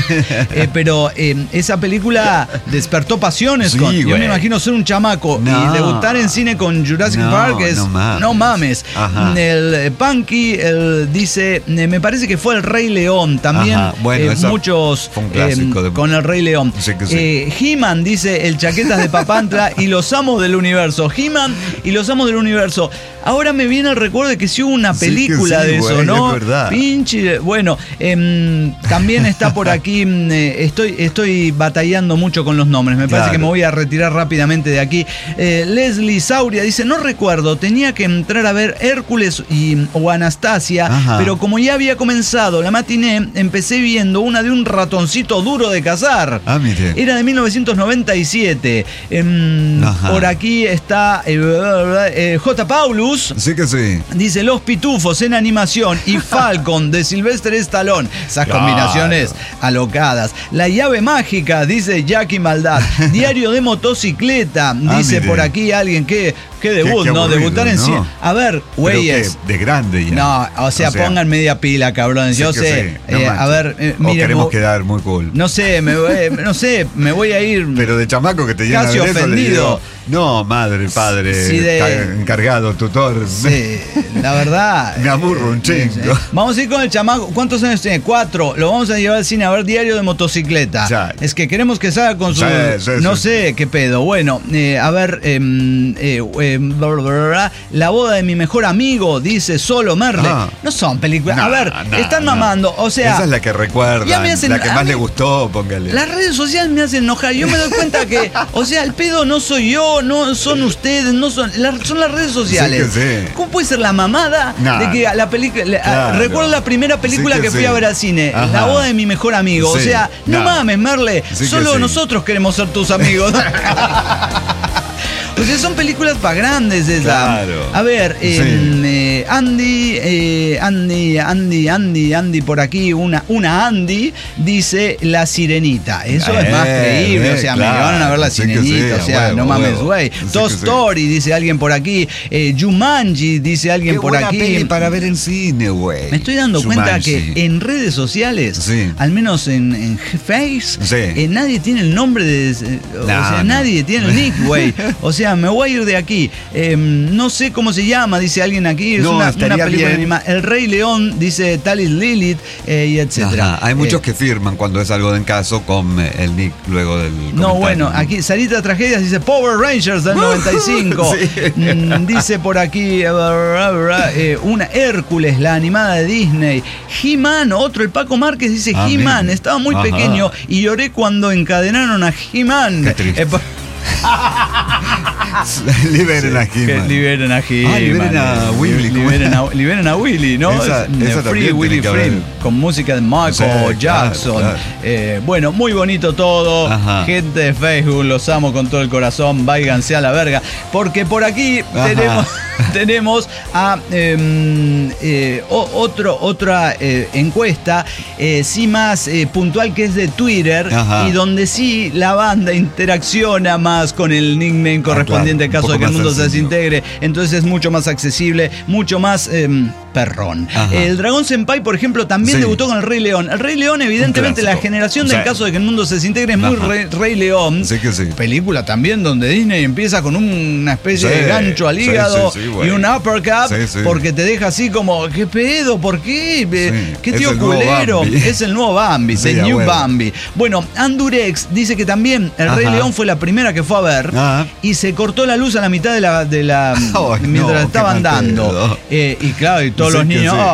eh, pero eh, esa película despertó pasiones. Sí, con, yo güey. me imagino ser un chamaco No. y debutar en cine con Jurassic No, Park es no mames. no mames. Ajá. El eh, Punky el, dice, eh, me parece que fue el Rey León también. Ajá, bueno, eh, eso muchos fue un clásico eh, de- con el Rey León. Sí que sí. Eh, He-Man dice el Chaquetas de Papantla y los Amos del Universo. He-Man y los Amos del Universo. Ahora me viene el recuerdo de que sí hubo una Sí que película sí, de eso, güey, ¿no? es verdad. Pinche. Bueno, em, también está por aquí. em, eh, estoy, estoy batallando mucho con los nombres. Me parece Claro. que me voy a retirar rápidamente de aquí. Eh, Leslie Sauria dice: no recuerdo, tenía que entrar a ver Hércules y, o Anastasia, Ajá. pero como ya había comenzado la matiné, empecé viendo una de un ratoncito duro de cazar. Ah, mire. Era de mil novecientos noventa y siete. Em, Ajá. por aquí está eh, eh, J. Paulus. Sí que sí. Dice Los Pitufos en animación y Falcon de Sylvester Stallone. Esas Claro. combinaciones alocadas. La llave mágica, dice Jackie Maldad. Diario de motocicleta, dice mire. por aquí alguien que, que debut, qué ¿no? aburrido, Debutar en ¿no? cine. A ver, Pero güeyes. que de grande ya. No, o sea, pongan media pila, cabrones. Sí Yo que sé. sí, no eh, a manches. ver, eh, O miren, queremos mo- quedar muy cool. no sé, me voy, no sé, me voy a ir. Pero de chamaco que te llegan Casi a ver eso, le ofendido. digo, no, madre, padre, Sí, de- ca- encargado, tutor. Sí, la verdad. Me aburro un eh, chingo. sí. Vamos a ir con el chamaco. ¿Cuántos años tiene? Cuatro. Lo vamos a llevar al cine a ver Diario de Motocicleta. Ya. Es que queremos que salga con su. Sí, sí, no sí. sé qué pedo. Bueno, eh, a ver. em, eh, em, bla, bla, bla, bla. La boda de mi mejor amigo, dice Solo Merle. Ah. No son películas. No, a ver, no, están no. mamando. O sea. Esa es la que recuerda, ya me hacen- la que a más mí- le gustó, póngale. Las redes sociales me hacen enojar. Yo me doy cuenta que, o sea, el pedo no soy yo, no son ustedes, no son. las- son las redes sociales. Sí que sí. ¿Cómo puede ser la mamada Nah. de que a la película. la- Claro. Recuerdo la primera película Sí que, que fui sí. a ver al cine, Ajá. La boda de mi mejor amigo. O Sí. sea, no Nah. mames, Merle. Sí que Solo sí. nosotros queremos ser tus amigos. O sea, son películas para grandes esas. Claro. A ver, Sí. em, eh, Andy, eh, Andy, Andy, Andy, Andy por aquí, una, una Andy dice La Sirenita. Eso es más Eh, creíble. eh, o sea, claro. me llevaron a ver La Sí que Sirenita. sí, o sea, a huevo, no mames, huevo. güey. Sí Toy que sí. Story, dice alguien por aquí. Eh, Jumanji, dice alguien Qué por buena aquí. peli para ver en cine, güey. Me estoy dando cuenta Jumanji. que en redes sociales, Sí. al menos en, en Face, Sí. eh, nadie tiene el nombre de. eh, o No, sea, no. nadie tiene el nick, güey. O sea, me voy a ir de aquí. Eh, no sé cómo se llama, dice alguien aquí. Es No, una, estaría una película bien. animada. El Rey León, dice Talis Lilith, eh, y etcétera. Ajá, hay muchos Eh, que firman cuando es algo de encaso con eh, el nick luego del No, comentario, bueno, ¿no? aquí Sarita Tragedias dice Power Rangers del noventa y cinco. Sí. Mm, dice por aquí eh, bla, bla, bla, eh, una Hércules, la animada de Disney. He-Man, otro, el Paco Márquez dice Ah, He-Man. mira. Estaba muy Ajá. pequeño y lloré cuando encadenaron a He-Man. Qué triste. Eh, pa- Liberen a He-Man. Liberen a He-Man. Ah, liberen a Willy. Liberen a, liberen a Willy, ¿no? Esa, esa Free Willy Free, con música de Michael Sí, Jackson. claro, claro. Eh, bueno, muy bonito todo. Ajá. Gente de Facebook, los amo con todo el corazón. Váyanse a la verga. Porque por aquí tenemos, tenemos a eh, eh, otro, otra eh, encuesta, eh, sí más eh, puntual, que es de Twitter. Ajá. Y donde sí la banda interacciona más con el nickname correspondiente en ah, claro, caso de que el mundo se desintegre. Entonces es mucho más accesible, mucho más eh, perrón. Ajá. El Dragón Senpai, por ejemplo, también sí. debutó con el Rey León. El Rey León, evidentemente, la generación del sí. caso de que el mundo se desintegre es muy Rey, Rey León. Sí que sí. Película también donde Disney empieza con una especie sí. de gancho al hígado sí, sí, sí, y un uppercut sí, sí. porque te deja así como, ¿qué pedo? ¿Por qué? Sí. ¿Qué tío es culero? Es el nuevo Bambi, sí, The New bueno. Bambi. Bueno, Andurex dice que también el Ajá. Rey León fue la primera que fue a ver Ajá. y se cortó la luz a la mitad de la, de la oh, mientras no, estaban dando. Eh, y claro, y todos sí los niños, sí.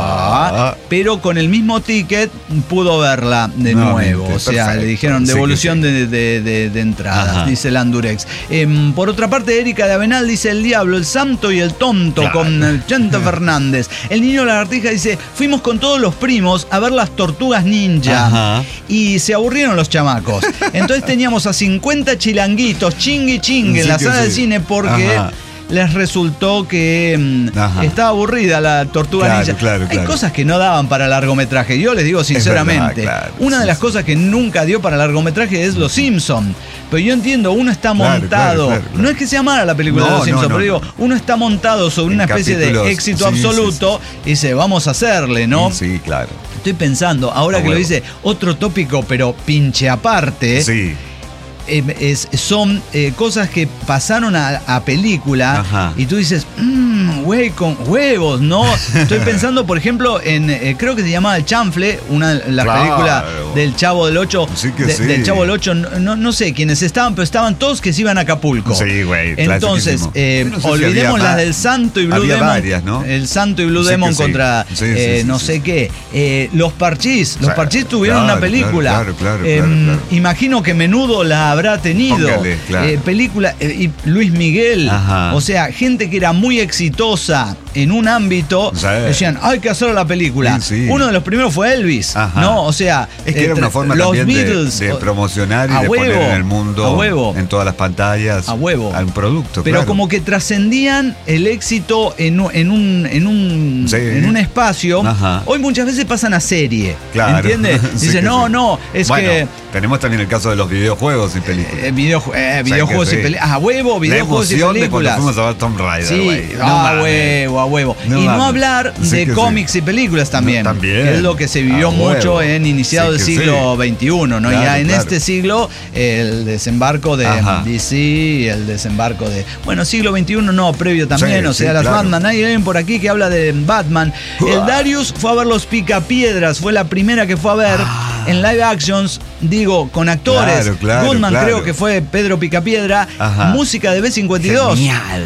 ah, ah. pero con el mismo ticket pudo verla de no, nuevo. Mente, o sea, perfecto. Le dijeron devolución sí sí. de, de, de, de entradas, Ajá. dice el Andurex. Eh, por otra parte, Erika de Avenal dice el diablo, el santo y el tonto, claro. con el Chanta Fernández. El niño lagartija dice, fuimos con todos los primos a ver las tortugas ninja Ajá. y se aburrieron los chamacos. Entonces teníamos a cincuenta chilanguitos, chingui chingue, en la sala sí. de cine porque... Ajá. les resultó que Ajá. estaba aburrida la Tortuga claro, Ninja. Claro, Hay claro. cosas que no daban para largometraje. Yo les digo sinceramente, verdad, claro. una de las cosas que nunca dio para largometraje es Los Simpson. Pero yo entiendo, uno está montado, claro, claro, claro, claro. no es que sea mala la película no, de Los Simpson, no, no, pero digo, uno está montado sobre en una especie de éxito sí, absoluto sí, sí. y dice, vamos a hacerle, ¿no? Sí, claro. Estoy pensando, ahora a que huevo. Lo dice, otro tópico, pero pinche aparte. Sí. Eh, es, son eh, cosas que pasaron a, a película Ajá. y tú dices, mmm, güey, con huevos, ¿no? Estoy pensando, por ejemplo, en, eh, creo que se llamaba El Chanfle, una de las claro. películas del Chavo del Ocho. Sí que de, sí. Del Chavo del Ocho, no, no sé quiénes estaban, pero estaban todos que se iban a Acapulco. Sí, güey. Entonces, eh, no sé olvidemos si las del Santo y Blue había Demon. Varias, ¿no? El Santo y Blue sí Demon contra sí. Sí, eh, sí, no sí, sé sí. qué. Eh, los Parchís, los Parchís tuvieron claro, una película. Claro, claro, claro, eh, claro, claro. Imagino que Menudo la habrá tenido. Póngale. Claro. Eh, película eh, y Luis Miguel, Ajá. o sea, gente que era muy exitosa en un ámbito, sí. decían, hay que hacer la película. Sí, sí. Uno de los primeros fue Elvis, Ajá. ¿no? O sea, es que eh, era una forma los también Beatles, de, de promocionar y de huevo, poner en el mundo, a huevo. En todas las pantallas, a huevo. A un producto. Pero claro. como que trascendían el éxito en, en un en un, sí. en un espacio. Ajá. Hoy muchas veces pasan a serie, claro. ¿entiendes? Dicen, sí no, sí. no, es bueno, que... tenemos también el caso de los videojuegos y películas. Eh, video, eh, videojuegos y películas. A huevo, videojuegos y películas. De fuimos a ver Tomb Raider, sí, no a mames. huevo, a huevo. No y mames. No hablar sí de cómics sí. y películas también. No, también. Que es lo que se vivió a mucho huevo. En iniciado sí del siglo sí. veintiuno, ¿no? Claro, ya en claro. este siglo, el desembarco de Ajá. D C y el desembarco de... Bueno, siglo veintiuno no, previo también, sí, o sea, sí, las claro. Batman. Hay alguien por aquí que habla de Batman. Uh. El Darius fue a ver Los Picapiedras, fue la primera que fue a ver ah. en live actions, digo, con actores. Claro, claro, Goodman claro. creo que fue Pedro Picapiedra. Ajá. Música de B cincuenta y dos. Genial.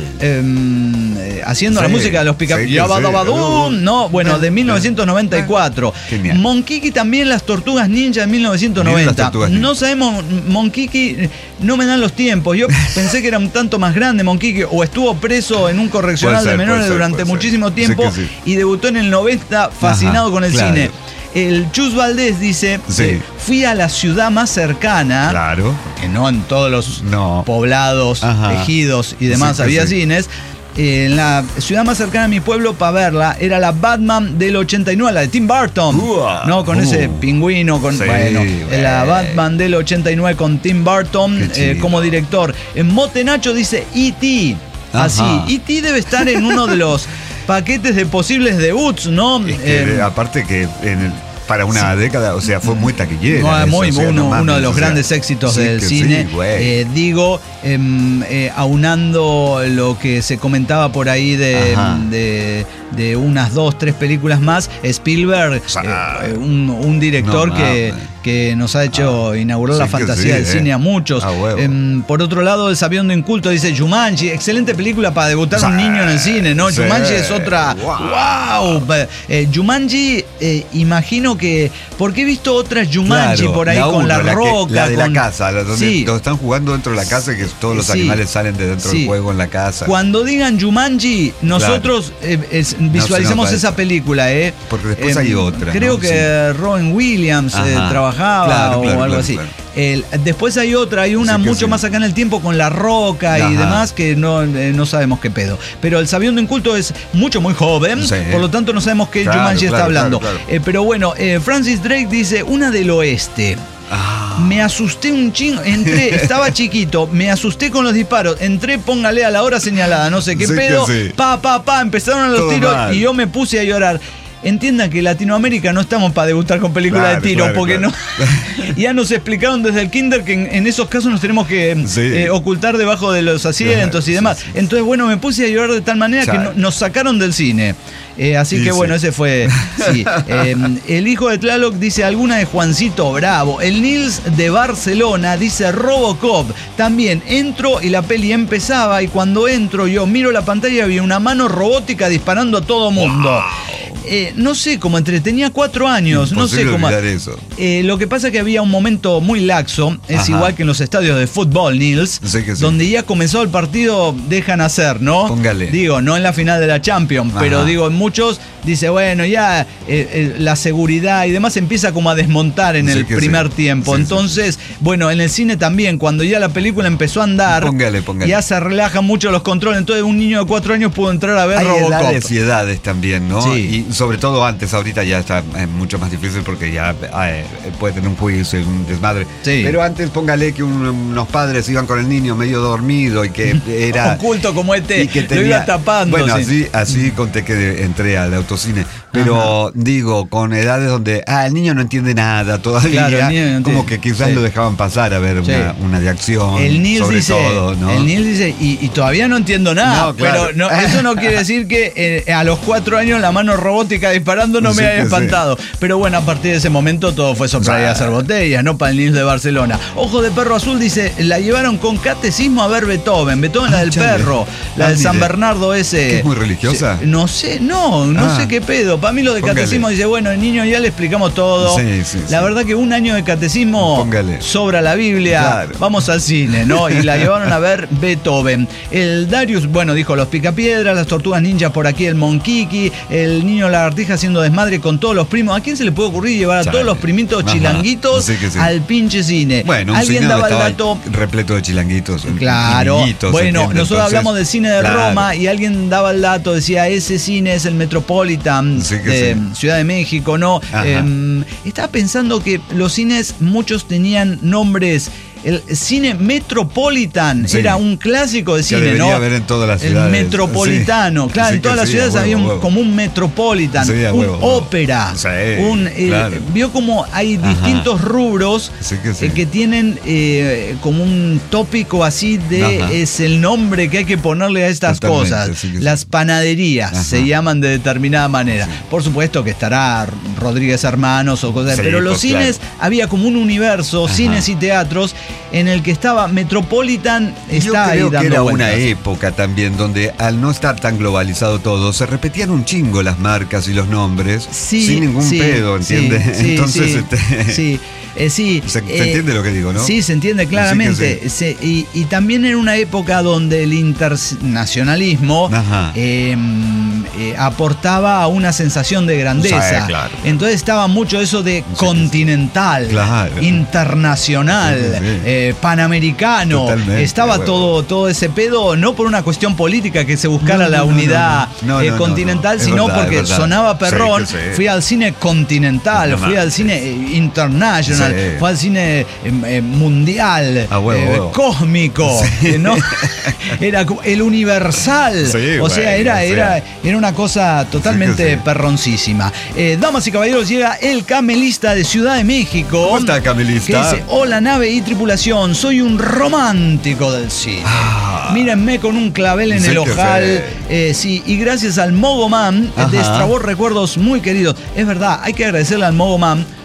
Eh, haciendo sí, la música de Los Picapiedras. Sí, sí. No, bueno, de mil novecientos noventa y cuatro. Genial. Monkiki también, Las Tortugas Ninja de mil novecientos noventa. No sabemos, Monkiki, no me dan los tiempos. Yo pensé que era un tanto más grande Monkiki, o estuvo preso en un correccional ser, de menores ser, durante muchísimo ser. tiempo sí, sí. y debutó en el noventa fascinado Ajá, con el claro. cine. El Chus Valdés dice, sí. eh, fui a la ciudad más cercana, claro. que no en todos los no. poblados, Ajá. ejidos y demás sí, había sí. cines. Eh, en la ciudad más cercana a mi pueblo para verla era la Batman del ochenta y nueve, la de Tim Burton, uh, no con uh, ese pingüino, con sí, bueno, wey. La Batman del ochenta y nueve con Tim Burton eh, como director. En Motenacho dice E T, así, E T debe estar en uno de los paquetes de posibles debuts, ¿no? Es que, eh, aparte que en el, para una sí. década, o sea, fue muy taquillera. No, eso, muy, o sea, uno, no mames, uno de los o sea, grandes éxitos sí, del cine. Sí, eh, digo, eh, eh, aunando lo que se comentaba por ahí de, de, de unas dos, tres películas más, Spielberg, o sea, eh, un, un director no, que... que nos ha hecho ah, inaugurar sí la fantasía sí, del eh. cine a muchos. Ah, eh, por otro lado, El Sabiendo Inculto dice Jumanji, excelente película para debutar sí, un niño en el cine, ¿no? Sí. Jumanji es otra. ¡Wow! wow. Eh, Jumanji, eh, imagino que. Porque he visto otras Jumanji claro, por ahí la con uno, la, la roca. Que, la de con... la casa, donde, sí. donde están jugando dentro de la casa, que todos los sí. animales salen de dentro sí. del juego en la casa. Cuando digan Jumanji, nosotros claro. eh, es, visualizamos no esa eso. película, ¿eh? Porque después eh, hay otra. Creo ¿no? que sí. Robin Williams eh, trabajaba claro, o claro, algo claro, así. Claro. El, después hay otra, hay una sí mucho sí. más acá en el tiempo con La Roca Ajá. y demás que no, eh, no sabemos qué pedo. Pero El Sabiendo Inculto es mucho, muy joven, sí. por lo tanto no sabemos qué claro, Jumanji claro, está hablando. Claro, claro. Eh, pero bueno, eh, Francis Drake dice, una del oeste. Ah. Me asusté un chingo, entré, estaba chiquito, me asusté con los disparos, entré, póngale a la hora señalada, no sé qué sí pedo, sí. pa, pa, pa, empezaron los Todo tiros mal. y yo me puse a llorar. Entiendan que en Latinoamérica no estamos para debutar con películas claro, de tiro, claro, porque claro. no ya nos explicaron desde el kinder que en, en esos casos nos tenemos que sí. eh, ocultar debajo de los asientos y demás. Sí, sí. Entonces, bueno, me puse a llorar de tal manera claro. que no, nos sacaron del cine. Eh, así sí, que bueno, sí. ese fue. Sí. Eh, el hijo de Tlaloc dice alguna de Juancito Bravo. El Nils de Barcelona dice Robocop. También entro y la peli empezaba y cuando entro yo miro la pantalla y había una mano robótica disparando a todo mundo. Wow. Eh, no sé cómo entre, tenía cuatro años, Imposible no sé cómo. Eso. Eh, lo que pasa es que había un momento muy laxo, es Ajá. igual que en los estadios de fútbol, Nils, sí sí. donde ya comenzó el partido, dejan hacer, ¿no? Póngale. Digo, no en la final de la Champions, Ajá. pero digo, en muchos dice, bueno, ya eh, eh, la seguridad y demás empieza como a desmontar en sí el primer sí. tiempo. Sí, Entonces, sí, sí. bueno, en el cine también, cuando ya la película empezó a andar, póngale, póngale. ya se relajan mucho los controles. Entonces, un niño de cuatro años pudo entrar a ver Hay Robocop. Hay edades y edades también, ¿no? Sí. Y sobre todo antes, ahorita ya está eh, mucho más difícil porque ya eh, puede tener un juicio y un desmadre. Sí. Pero antes póngale que un, unos padres iban con el niño medio dormido y que era... oculto como este, y que tenía, lo iba tapando. Bueno, sí. así, así conté que entré al autocine. Pero Ajá. digo, con edades donde ah, el niño no entiende nada todavía, claro, no como que quizás sí. lo dejaban pasar a ver sí. una, una de acción. El Nils sobre dice, todo, ¿no? el Nils dice, y, y todavía no entiendo nada. No, claro. Pero no, eso no quiere decir que eh, a los cuatro años la mano robótica disparando no sí, me haya espantado. Sí. Pero bueno, a partir de ese momento todo fue soplar y hacer botellas, ¿no? Para el Nils de Barcelona. Ojo de Perro Azul dice, la llevaron con catecismo a ver Beethoven. Beethoven, ah, la del chale. perro, la ah, del San Bernardo ese. ¿Es muy religiosa? No sé, no, no ah. sé qué pedo. Para mí lo de Póngale. catecismo dice, bueno, el niño ya le explicamos todo. Sí, sí, la sí. verdad que un año de catecismo Póngale. sobra la Biblia. Claro. Vamos al cine, ¿no? Y la llevaron a ver Beethoven. El Darius, bueno, dijo los Picapiedras, las Tortugas Ninja por aquí, el Monquiqui, el niño lagartija haciendo desmadre con todos los primos. ¿A quién se le puede ocurrir llevar a Chale. todos los primitos Ajá. chilanguitos sí sí. al pinche cine? Bueno, alguien daba el dato repleto de chilanguitos. Claro. Bueno, nosotros entonces, hablamos del cine de claro. Roma y alguien daba el dato, decía, ese cine es el Metropolitan sí de sí. Ciudad de México, ¿no? Eh, estaba pensando que los cines, muchos tenían nombres. El cine Metropolitan sí. era un clásico de cine, ¿no? Haber en todas las ciudades. El metropolitano, sí. claro, sí, en todas las sí, ciudades huevo, había un, huevo. como un Metropolitan, sí, un huevo, ópera, sí, un eh, claro. vio como hay Ajá. distintos rubros sí que, sí. eh, que tienen eh, como un tópico así de Ajá. es el nombre que hay que ponerle a estas Totalmente, cosas. Sí las panaderías Ajá. se llaman de determinada manera. Sí. Por supuesto que estará Rodríguez Hermanos o cosas, sí, pero los pues, cines claro. había como un universo, Ajá. cines y teatros en el que estaba Metropolitan, está ahí dando Yo creo que era vueltas. una época también donde al no estar tan globalizado todo, se repetían un chingo las marcas y los nombres sí, sin ningún sí, pedo, ¿entiendes? Sí, sí, Entonces, sí, este... sí. Eh, sí, se, se eh, entiende lo que digo, ¿no? Sí, se entiende claramente. Sí se, y, y también en una época donde el internacionalismo eh, eh, aportaba a una sensación de grandeza. Sí, claro. Entonces estaba mucho eso de sí, continental, claro. internacional, sí, sí. Eh, panamericano. Totalmente, estaba bueno. todo, todo ese pedo, no por una cuestión política que se buscara no, la no, unidad no, no. No, eh, no, continental, no, no. sino verdad, porque sonaba perrón. Sí, sí. Fui al cine continental, no, fui al cine eh, international, sí. fue al cine eh, mundial, ah, huevo, eh, huevo. cósmico, sí. ¿no? Era el universal, sí, o sea, bueno, era, era, era una cosa totalmente sí, sí. perroncísima. Eh, damas y caballeros, llega el camelista de Ciudad de México. ¿Cómo está el camelista? Que dice, hola nave y tripulación, soy un romántico del cine. Ah, mírenme con un clavel en sí, el ojal, eh, sí, y gracias al Mogoman, destrabó recuerdos muy queridos. Es verdad, hay que agradecerle al Mogoman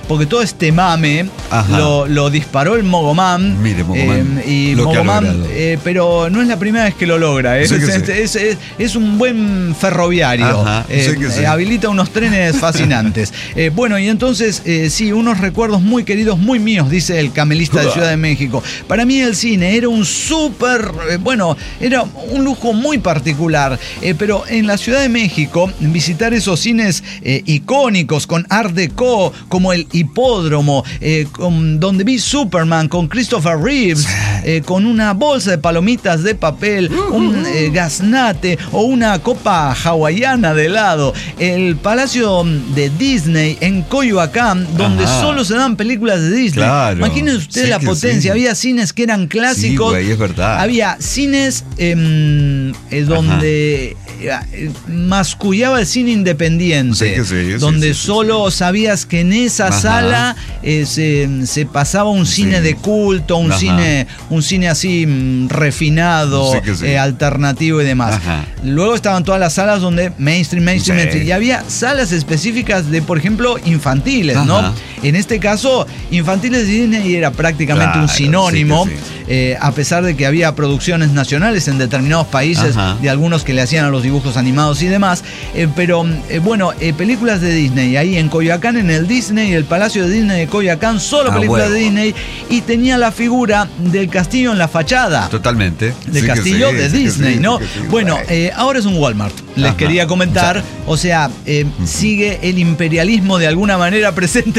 porque todo este mame lo, lo disparó el Mogoman. Mire, Mogoman. Eh, y lo Mogoman, eh, pero no es la primera vez que lo logra. Es, sí que es, sí. es, es, es un buen ferroviario. Ajá, eh, sí que sí. eh, habilita unos trenes fascinantes. eh, bueno, y entonces, eh, sí, unos recuerdos muy queridos, muy míos, dice el camelista de Ciudad de México. Para mí el cine era un súper, eh, bueno, era un lujo muy particular, eh, pero en la Ciudad de México, visitar esos cines eh, icónicos con Art Deco, como el Hipódromo, eh, con, donde vi Superman con Christopher Reeves, eh, con una bolsa de palomitas de papel, un eh, gaznate o una copa hawaiana de helado, el Palacio de Disney en Coyoacán, donde Ajá. solo se dan películas de Disney. Claro. Imagínense usted Sí la que potencia. sí. Había cines que eran clásicos. Sí, güey, es verdad. Había cines eh, eh, donde eh, mascullaba el cine independiente. Sí que sí, sí, donde sí, sí, solo sí. sabías que en esa Ajá. sala eh, se, se pasaba un cine Sí. de culto, un Ajá. cine, un cine así mm, refinado, Sí que sí. eh, alternativo y demás. Ajá. Luego estaban todas las salas donde mainstream, mainstream, Sí. mainstream. Y había salas específicas de, por ejemplo, infantiles, ¿no? Ajá. En este caso, infantiles de Disney era prácticamente Claro, un sinónimo, sí que sí. eh, a pesar de que había producciones nacionales en determinados países, Ajá. de algunos que le hacían a los dibujos animados y demás. Eh, pero, eh, bueno, eh, películas de Disney, ahí en Coyoacán, en el Disney, el Palacio de Disney de Coyoacán, solo Ah, películas huevo. de Disney, y tenía la figura del castillo en la fachada. Totalmente. Del Sí que castillo sí, de sí que Disney, sí, ¿no? sí que sí, Bueno, güey. eh, ahora es un Walmart. Les Ajá. quería comentar. O sea, eh, sigue el imperialismo de alguna manera presente.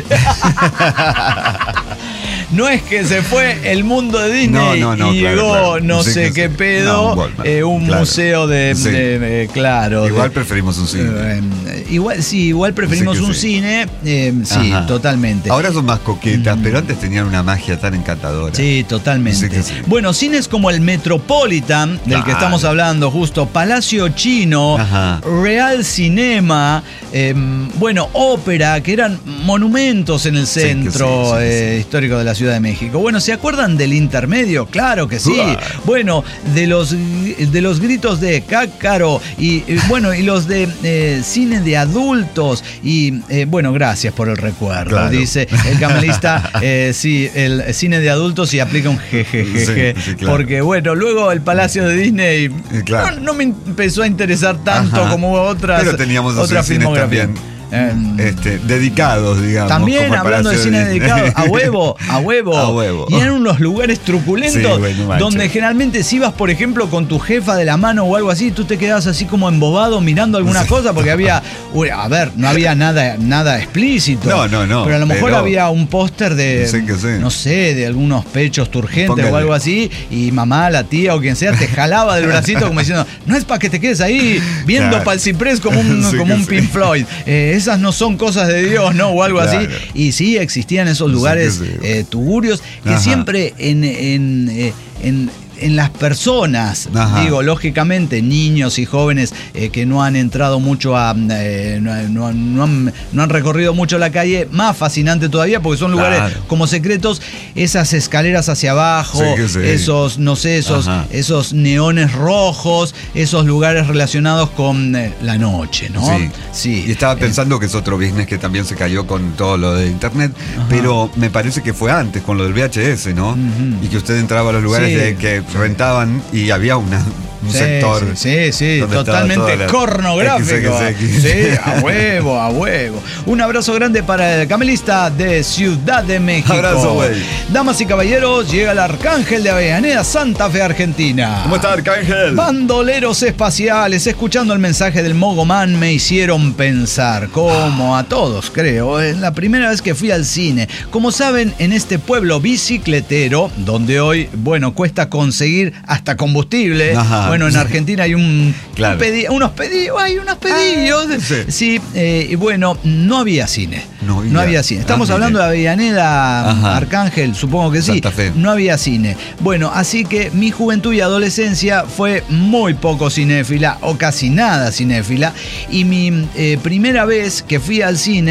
No es que se fue el mundo de Disney No, no, no, y claro, llegó claro. no Sí sé que qué sí. pedo, No, un Walmart, eh, un claro. museo de, Sí. de, eh, claro. Igual de- preferimos un cine. eh, igual, sí, igual preferimos Sí que un sí. cine, eh, sí, Ajá. totalmente. Ahora son más coquetas, pero antes tenían una magia tan encantadora. Sí, totalmente. Sí que sí. Bueno, cines como el Metropolitan, del Claro. que estamos hablando justo, Palacio Chino, Ajá. Real Cinema, eh, bueno, Ópera, que eran monumentos en el Sí, que sí, centro sí, que eh, sí. histórico de la Ciudad de México. Bueno, ¿se acuerdan del intermedio? Claro que sí. Claro. Bueno, de los, de los gritos de Cácaro y, y, bueno, y los de eh, cine de adultos. Y eh, bueno, gracias por el recuerdo, Claro. dice el camelista. eh, sí, el cine de adultos y aplica un jejeje. Sí, sí, claro. Porque bueno, luego el Palacio de Disney Eh, claro. no, no me empezó a interesar tanto Ajá. como otras. Pero teníamos otros otras cines filmografías. también. Eh, Este, dedicados, digamos. También como el hablando de Palacio cine Disney. dedicado, a huevo, a huevo. A huevo. Y eran unos lugares truculentos Sí, güey, no manches. donde generalmente si ibas, por ejemplo, con tu jefa de la mano o algo así, tú te quedabas así como embobado mirando alguna cosa porque había, uy, a ver, no había nada, nada explícito. No, no, no, Pero a lo mejor pero- había un póster de, Sí que sí. no sé, de algunos pechos turgentes Póngale. o algo así, y mamá, la tía o quien sea te jalaba del bracito como diciendo, no es para que te quedes ahí viendo Claro. para el ciprés como un, Sí como que un sí. Pink Floyd. Eh, esas no son cosas de Dios, ¿no? O algo así. Claro. Y sí, existían esos lugares Sí que sí. eh, tugurios que Ajá. siempre en, en, eh, en, en las personas, Ajá. digo, lógicamente, niños y jóvenes eh, que no han entrado mucho a. eh, no, no- no han, no han recorrido mucho la calle, más fascinante todavía porque son lugares Claro. como secretos, esas escaleras hacia abajo, Sí que sí. esos, no sé, esos, Ajá. esos neones rojos, esos lugares relacionados con eh, la noche, ¿no? Sí. Sí. Y estaba Eh, pensando que es otro business que también se cayó con todo lo de internet, pero me parece que fue antes, con lo del V H S, ¿no? Ujú. Y que usted entraba a los lugares Sí. de que rentaban y había una, un Sí, sector. Sí, sí, sí, donde estaba totalmente toda la- cornográfico. X X X. Sí, a huevo, a huevo. Un abrazo grande para el camelista de Ciudad de México. Abrazo, güey. Damas y caballeros, llega el Arcángel de Avellaneda, Santa Fe, Argentina. ¿Cómo está, Arcángel? Bandoleros espaciales, escuchando el mensaje del Mogoman me hicieron pensar, como a todos creo, es la primera vez que fui al cine. Como saben, en este pueblo bicicletero, donde hoy, bueno, cuesta conseguir hasta combustible. Ajá. Bueno, en Argentina hay un, Claro. un pedi- unos pedidos, hay unos pedidos. Ah, sí. sí, eh, y bueno, no había cine. No había. había cine. Estamos Ah, hablando de mire. Avellaneda, Ajá. Arcángel, supongo que sí. Santa Fe. No había cine. Bueno, así que mi juventud y adolescencia fue muy poco cinéfila o casi nada cinéfila. Y mi eh, primera vez que fui al cine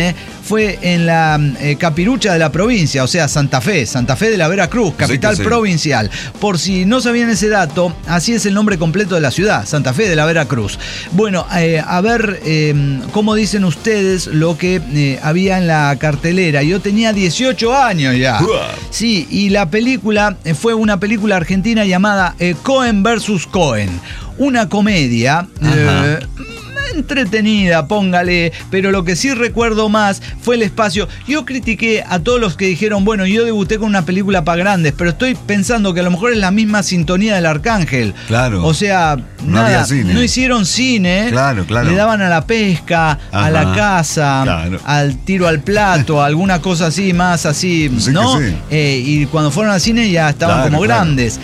fue en la eh, capirucha de la provincia, o sea, Santa Fe, Santa Fe de la Veracruz, capital Sí que sí. provincial. Por si no sabían ese dato, así es el nombre completo de la ciudad, Santa Fe de la Veracruz. Bueno, eh, a ver eh, cómo dicen ustedes lo que eh, había en la cartelera. Yo tenía dieciocho años ya. Uah. Sí, y la película eh, fue una película argentina llamada eh, Cohen versus Cohen. Una comedia eh, entretenida, póngale, pero lo que sí recuerdo más fue el espacio. Yo critiqué a todos los que dijeron, bueno, yo debuté con una película para grandes, pero estoy pensando que a lo mejor es la misma sintonía del Arcángel. Claro. O sea, No nada, había cine. no hicieron cine. Claro, claro. Le daban a la pesca, Ajá. a la casa, Claro. al tiro al plato, alguna cosa así, más así, Sí que ¿no? sí. Eh, y cuando fueron al cine ya estaban Claro, como claro. grandes.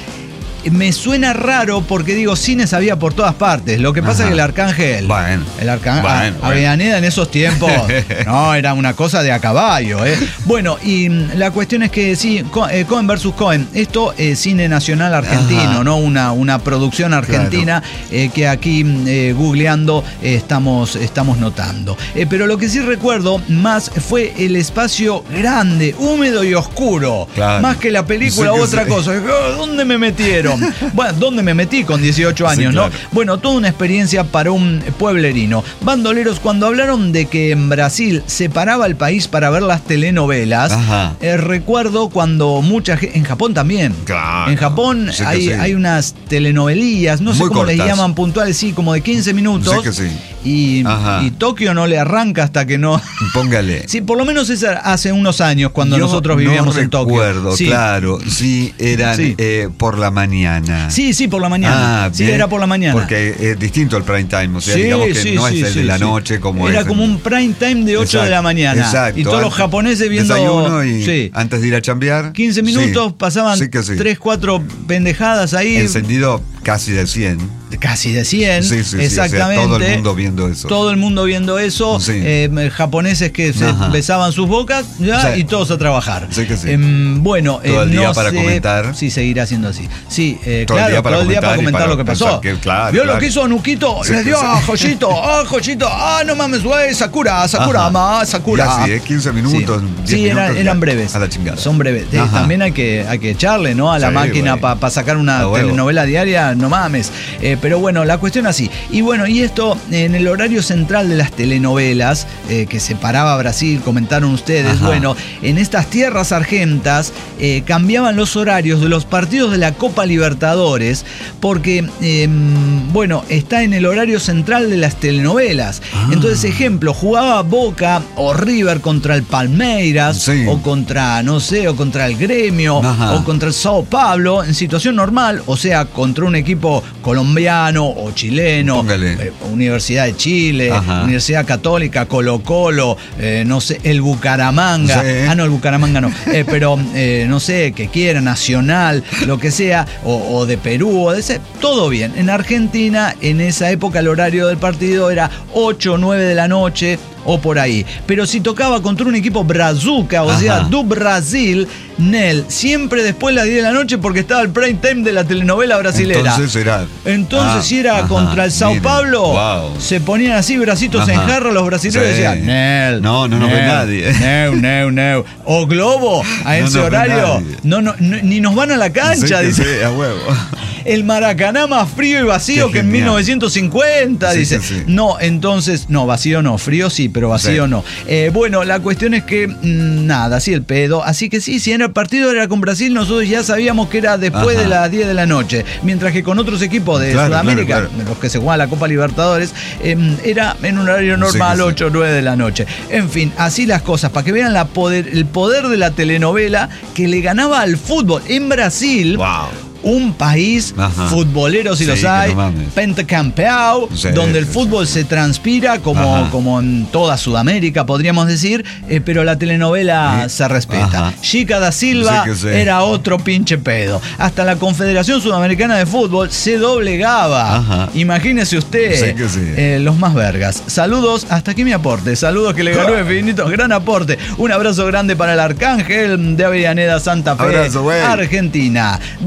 Me suena raro porque digo, cines había por todas partes. Lo que pasa Ajá. es que el Arcángel. Bueno. El Arcángel. Bueno, a- bueno. Avellaneda en esos tiempos. No, era una cosa de a caballo, ¿eh? Bueno, y mm, la cuestión es que sí, Co- eh, Cohen versus Cohen. Esto es cine nacional argentino, Ajá. ¿no? Una, una producción argentina eh, que aquí mm, eh, googleando eh, estamos, estamos notando. Eh, pero lo que sí recuerdo más fue el espacio grande, húmedo y oscuro. Claro. Más que la película Sí u que otra sí. cosa. ¿Dónde me metieron? Bueno, ¿dónde me metí con dieciocho años, Sí, claro. no? Bueno, toda una experiencia para un pueblerino. Bandoleros, cuando hablaron de que en Brasil se paraba el país para ver las telenovelas, Ajá. eh, recuerdo cuando mucha gente... En Japón también. Claro. En Japón Sí que hay, sí. hay unas telenovelillas, no sé Muy cómo les cortas. llaman puntuales, sí, como de quince minutos. Sí que sí. Y, Ajá. y Tokio no le arranca hasta que no... Póngale. Sí, por lo menos es hace unos años cuando Yo nosotros vivíamos no en Tokio. recuerdo, Sí. claro, sí eran Sí. eh, por la mañana. Sí, sí, por la mañana. Ah, sí, bien. era por la mañana. Porque es distinto el prime time, o sea, Sí, digamos que sí, no sí, es el sí, de la sí. noche como Era es. como un prime time de ocho de la Exacto, mañana. exacto. Y todos los Antes- japoneses viendo... Desayuno y Sí. antes de ir a chambear. quince minutos, sí. pasaban Sí que sí. tres, cuatro pendejadas ahí. Encendido casi de cien. Casi de cien. Sí, sí, sí, o sea, exactamente. todo el mundo viendo eso. Todo el mundo viendo eso. Sí. eh, japoneses que se Ajá. besaban sus bocas ya, Sí. y todos a trabajar. Sí que sí. Em, bueno, Todo eh, el día no para sé comentar. si seguirá siendo así. Sí, eh, Todo el claro, día para todo el día para comentar y comentar para lo que pasó. pensar que- claro, ¿Vio claro. lo que hizo Nuquito? Sí, Le sí, dio sí. a Joyito, ah, Joyito, ah, no mames, güey, Sakura, Sakura, Ajá. ma, Sakura. Y así, ¿eh? quince minutos, Sí, diez Sí, eran, minutos, eran ya, breves. a la chingada. Son breves. Eh, Ajá. también hay que, hay que echarle, ¿no? A la Sí, máquina güey. para sacar una A huevo. telenovela diaria, no mames. Eh, pero bueno, la cuestión así. Y bueno, y esto en el horario central de las telenovelas, eh, que separaba Brasil, comentaron ustedes, Ajá. bueno, en estas tierras argentas eh, cambiaban los horarios de los partidos de la Copa Libertadores, porque, eh, bueno, está en el horario central de las telenovelas. Ah. Entonces, ejemplo, jugaba Boca o River contra el Palmeiras, Sí. o contra, no sé, o contra el Gremio, Ajá. o contra el Sao Paulo, en situación normal, o sea, contra un equipo colombiano o chileno, Póngale. eh, Universidad de Chile, Ajá. Universidad Católica, Colo Colo, eh, no sé, el Bucaramanga, Sí. ah no, el Bucaramanga no, eh, pero eh, no sé, que quiera, Nacional, lo que sea, o, o de Perú, o de ese, todo bien. En Argentina, en esa época el horario del partido era ocho o nueve de la noche, o por ahí. Pero si tocaba contra un equipo brazuca, o Ajá. sea, do Brasil, Nel, siempre después de las diez de la noche porque estaba el prime time de la telenovela brasilera. Entonces era. Entonces, Ah, si era ajá, contra el Sao miren, Paulo, wow. se ponían así, bracitos en Ajá. jarra, los brasileños Sí. decían, Nel. No, no nos ve Nel, nadie. Neu, neu, neu. O Globo, a No ese nos ve horario, nadie. no, no, no, ni nos van a la Sí cancha, que dice. sí, a huevo. El Maracaná más frío y vacío Qué que en genial. mil novecientos cincuenta, Sí, dice. sí, sí. No, entonces, no, vacío no, frío sí, pero vacío Sí. no. Eh, bueno, la cuestión es que, mm, nada, así el pedo. Así que sí, si en el partido era con Brasil, nosotros ya sabíamos que era después Ajá. de las diez de la noche. Mientras que con otros equipos de Claro, Sudamérica, claro, claro. los que se juegan la Copa Libertadores, eh, era en un horario normal, Sí, que sí. ocho o nueve de la noche. En fin, así las cosas, para que vean la poder, el poder de la telenovela que le ganaba al fútbol. En Brasil, Wow. un país Ajá. futbolero, si Sí, los que hay, no mames. pentacampeado, Sí, donde el sí, fútbol se transpira como, Ajá. como en toda Sudamérica, podríamos decir, eh, pero la telenovela Sí. se respeta. Ajá. Chica da Silva Sí que sí. era otro pinche pedo. Hasta la Confederación Sudamericana de Fútbol se doblegaba. Ajá. Imagínese usted, Sí que sí. eh, los más vergas. Saludos, hasta aquí mi aporte. Saludos que le ganó Infinito, gran aporte. Un abrazo grande para el Arcángel de Avellaneda, Santa Fe, Abrazo, güey. Argentina. Damas y caballeros,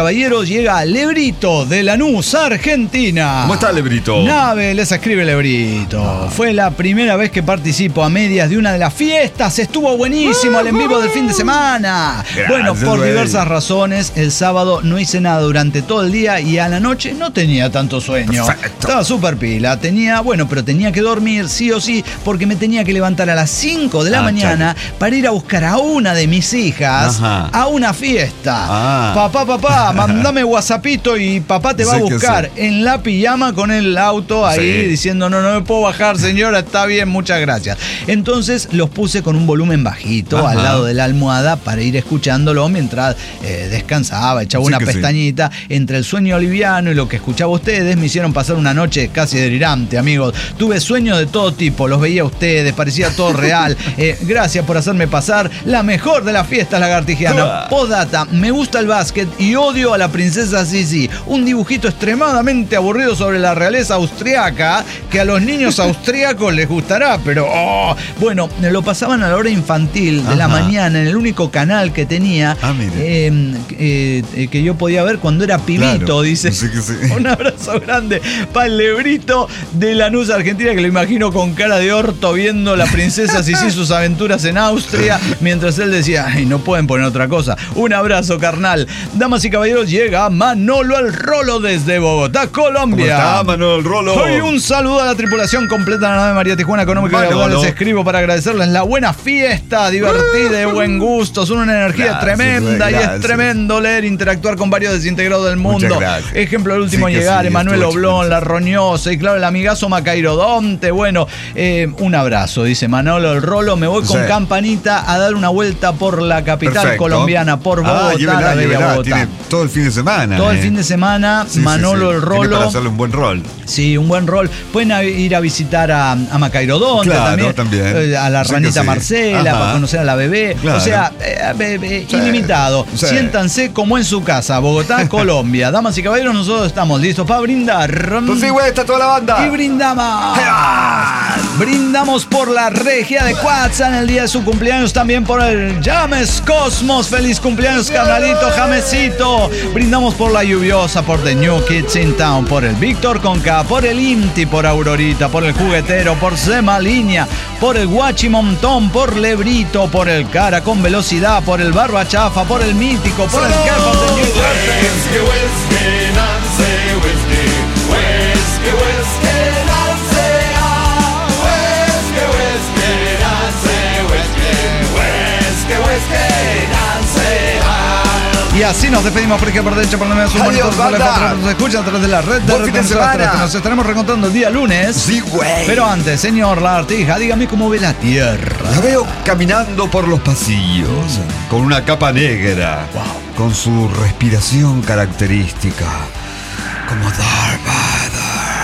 caballeros, llega Lebrito de Lanús, Argentina. ¿Cómo está, Lebrito? Nave, les escribe Lebrito. Ah. Fue la primera vez que participo a medias de una de las fiestas. Estuvo buenísimo el en vivo del fin de semana. Gracias, bueno, por güey. diversas razones, el sábado no hice nada durante todo el día y a la noche no tenía tanto sueño. Perfecto. Estaba súper pila. Tenía, bueno, pero tenía que dormir sí o sí porque me tenía que levantar a las cinco de la ah, mañana chale. para ir a buscar a una de mis hijas Ajá. a una fiesta. Ah. Papá, papá, mandame WhatsAppito y papá te va sí, a buscar en la pijama con el auto ahí sí. diciendo no, no me puedo bajar, señora, está bien, muchas gracias. Entonces los puse con un volumen bajito Ajá. al lado de la almohada para ir escuchándolo mientras eh, descansaba, echaba sí una pestañita. Sí. Entre el sueño liviano y lo que escuchaba ustedes me hicieron pasar una noche casi delirante, amigos. Tuve sueños de todo tipo, los veía a ustedes, parecía todo real. Eh, gracias por hacerme pasar la mejor de las fiestas lagartijianas. Postdata, me gusta el básquet y odio a la princesa Sisi. Un dibujito extremadamente aburrido sobre la realeza austriaca que a los niños austríacos les gustará, pero oh, bueno, lo pasaban a la hora infantil de Ajá. la mañana en el único canal que tenía ah, eh, eh, que yo podía ver cuando era pibito, claro, dice. Sí que sí. Un abrazo grande para el Lebrito de Lanús, Argentina, que lo imagino con cara de orto viendo la princesa Sisi sus aventuras en Austria, mientras él decía, ay, no pueden poner otra cosa. Un abrazo, carnal. Damas y caballeros, llega Manolo el Rolo desde Bogotá, Colombia. ¿Cómo está, Manolo el Rolo? Hoy un saludo a la tripulación completa de la nave María Tijuana Económica y Laboral. Les escribo para agradecerles la buena fiesta, divertida, de buen gusto. Son una energía gracias, tremenda y es tremendo leer, interactuar con varios desintegrados del mundo. Ejemplo, el último sí en llegar, sí, Emanuel Oblón, La Roñosa y claro, el amigazo Macairodonte. Bueno, eh, un abrazo, dice Manolo el Rolo. Me voy con sí. campanita a dar una vuelta por la capital Perfecto. colombiana, por Bogotá, ah, llévela, la bella llévela. Bogotá. Tiene todo el fin de semana. Todo eh. el fin de semana, sí, Manolo sí, sí. el Rolo. Tiene para hacerle un buen rol. Sí, un buen rol. Pueden a, ir a visitar a, a Macairodonte claro, también, también. Eh, a la sí ranita sí. Marcela, Ajá. para conocer a la bebé. Claro. O sea, eh, eh, sí. ilimitado. Sí. Siéntanse como en su casa, Bogotá, Colombia. Damas y caballeros, nosotros estamos listos para brindar. Pues sí, güey, está toda la banda. Y brindamos. Brindamos por la regia de Cuatza en el día de su cumpleaños, también por el James Cosmos. Feliz cumpleaños, carnalito, Jamesito. Brindamos por la lluviosa, por The New Kids in Town, por el Víctor Conca, por el Inti, por Aurorita, por el Juguetero, por Sema Línea, por el Guachimontón, por Lebrito, por el Cara con Velocidad, por el Barba Chafa, por el Mítico, por el Jefa de New Y así nos despedimos por por derecho, por lo menos un bonito por la nos escucha a través de la red de red. Nos estaremos reencontrando el día lunes. Sí, güey. Pero antes, señor Lagartija, dígame cómo ve la tierra. La veo caminando por los pasillos, mm. con una capa negra, wow. con su respiración característica, como Darth Vader.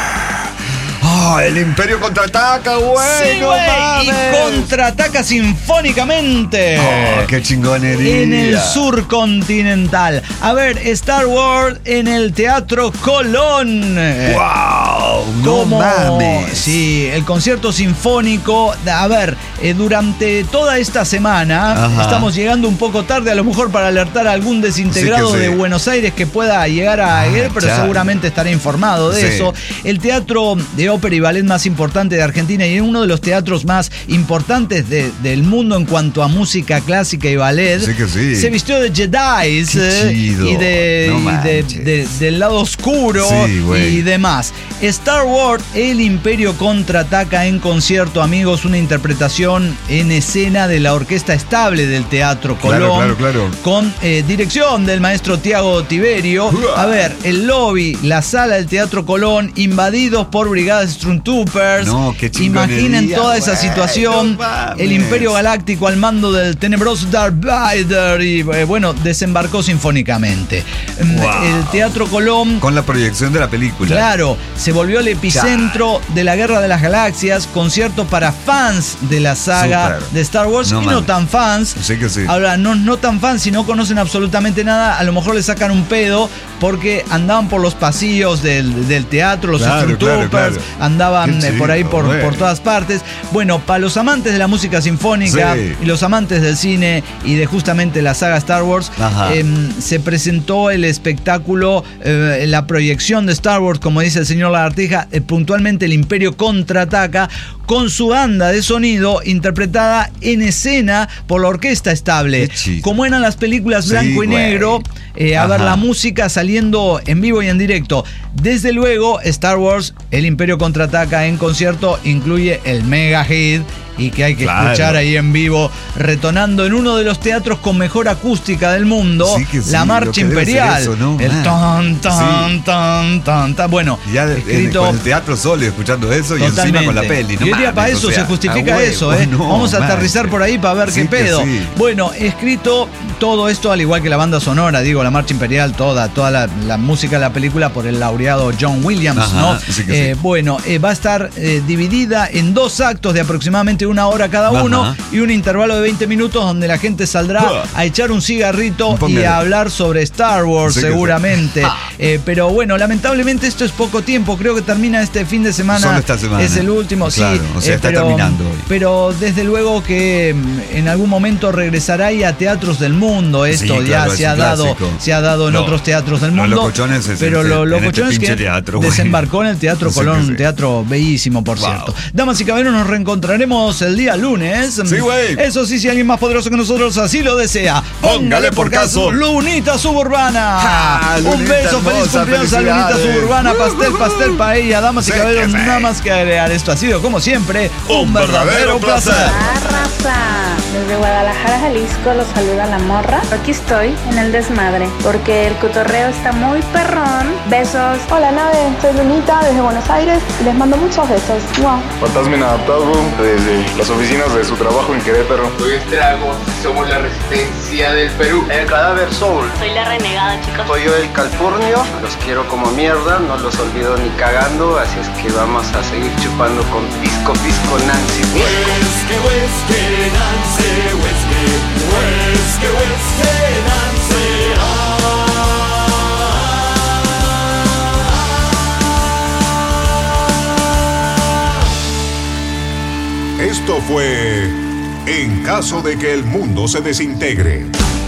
Oh, el Imperio contraataca, güey. Sí, güey. No y contraataca sinfónicamente. Oh, qué chingonería. En el sur continental. A ver, Star Wars en el Teatro Colón. ¡Wow! ¿Cómo? No mames. Sí, el concierto sinfónico. A ver, eh, durante toda esta semana Ajá. estamos llegando un poco tarde, a lo mejor para alertar a algún desintegrado sí sí. de Buenos Aires que pueda llegar a ir, ah, pero ya. seguramente estará informado de sí. eso. El teatro de ópera y ballet más importante de Argentina y uno de los teatros más importantes de, del mundo en cuanto a música clásica y ballet. Sí que sí. Se vistió de Jedi eh, y, de, no y de, de, del lado oscuro sí, y demás. Star Wars, el Imperio contraataca en concierto, amigos, una interpretación en escena de la Orquesta Estable del Teatro Colón. Claro, claro, claro. Con eh, dirección del maestro Tiago Tiberio. A ver, el lobby, la sala del Teatro Colón, invadidos por brigadas Stormtroopers. No, qué Imaginen toda esa wey, situación. No el Imperio Galáctico al mando del tenebroso Darth Vader y eh, bueno, desembarcó sinfónicamente. Wow. El Teatro Colón, con la proyección de la película. Claro, se volvió el epicentro ya. de la Guerra de las Galaxias, concierto para fans de la saga Super. de Star Wars no, y man. no tan fans. Sí que sí. Ahora, no, no tan fans, si no conocen absolutamente nada, a lo mejor le sacan un pedo, porque andaban por los pasillos del, del teatro, los Claro, Stormtroopers, claro, claro. andaban Qué eh, por ahí chido, por, bueno. por todas partes. Bueno, para los amantes de la música sinfónica Sí. y los amantes del cine y de justamente la saga Star Wars, eh, se presentó el espectáculo, eh, la proyección de Star Wars, como dice el señor Lagartija, eh, puntualmente el Imperio contraataca, con su banda de sonido interpretada en escena por la orquesta estable. Como eran las películas Sí, blanco y güey. negro, eh, a Ajá. ver la música saliendo en vivo y en directo. Desde luego, Star Wars, el Imperio contraataca en concierto, incluye el mega hit y que hay que Claro. escuchar ahí en vivo, retonando en uno de los teatros con mejor acústica del mundo, Sí que sí, la lo Marcha que debe ser Imperial. eso, ¿no? El Man. ton, ton, Sí. ton, ton, ton. Bueno, Ya de- escrito... con el teatro solo y escuchando eso y encima con la peli. No Yo diría, mames, para eso o sea, se justifica a huevo, eso, ¿eh? no, Vamos a man. aterrizar por ahí para ver Sí qué que pedo. sí. Bueno, escrito todo esto, al igual que la banda sonora, digo, la Marcha Imperial, toda, toda la, la música de la película por el laureado John Williams, Ajá, ¿no? sí que Eh, sí. Bueno, eh, va a estar eh, dividida en dos actos de aproximadamente una hora cada uno. Ajá. Y un intervalo de veinte minutos donde la gente saldrá Ah. a echar un cigarrito Póngale. y a hablar sobre Star Wars, Sí que sí. seguramente. Ah. Eh, pero bueno, lamentablemente esto es poco tiempo. Creo que termina este fin de semana. Solo esta semana. Es el último, Claro, sí. o sea, eh, está pero, terminando hoy. Pero desde luego que mm, en algún momento regresará y a teatros del mundo. Esto Sí, ya claro, se es ha un dado, clásico. se ha dado en Lo- otros teatros del los mundo. locochones es pero en los este- en este locochones pinche que teatro, güey. desembarcó en el Teatro Sí Colón, que un sí. teatro bellísimo, por Wow. cierto. Damas y caballeros, nos reencontraremos el día lunes. Sí, güey. Eso sí, si alguien más poderoso que nosotros así lo desea, póngale por caso Lunita Suburbana. Ja, Un Lunita beso, feliz hermosa, cumpleaños a Lunita felicidades. Suburbana, pastel, pastel para ella. Damas y Sí, caballeros, que sí. nada más que agregar. Esto ha sido, como siempre, un, verdadero placer. Raza, desde Guadalajara, Jalisco, los saluda la morra. Aquí estoy en el desmadre, porque el cotorreo está muy perrón. Besos. Hola nave, soy Lunita desde Buenos Aires y les mando muchos besos. ¡Mua! Fantasma inadaptado desde las oficinas de su trabajo en Querétaro. Soy Estrago, somos la resistencia del Perú. El cadáver Soul. Soy la renegada, chicos. Soy yo el Calpurnio. Los quiero como mierda, no los olvido ni cagando. Así es que vamos a seguir chupando con Pisco Pisco Nancy. Whisky, whisky, Nancy, whisky, whisky, whisky, Nancy. Esto fue En caso de que el mundo se desintegre.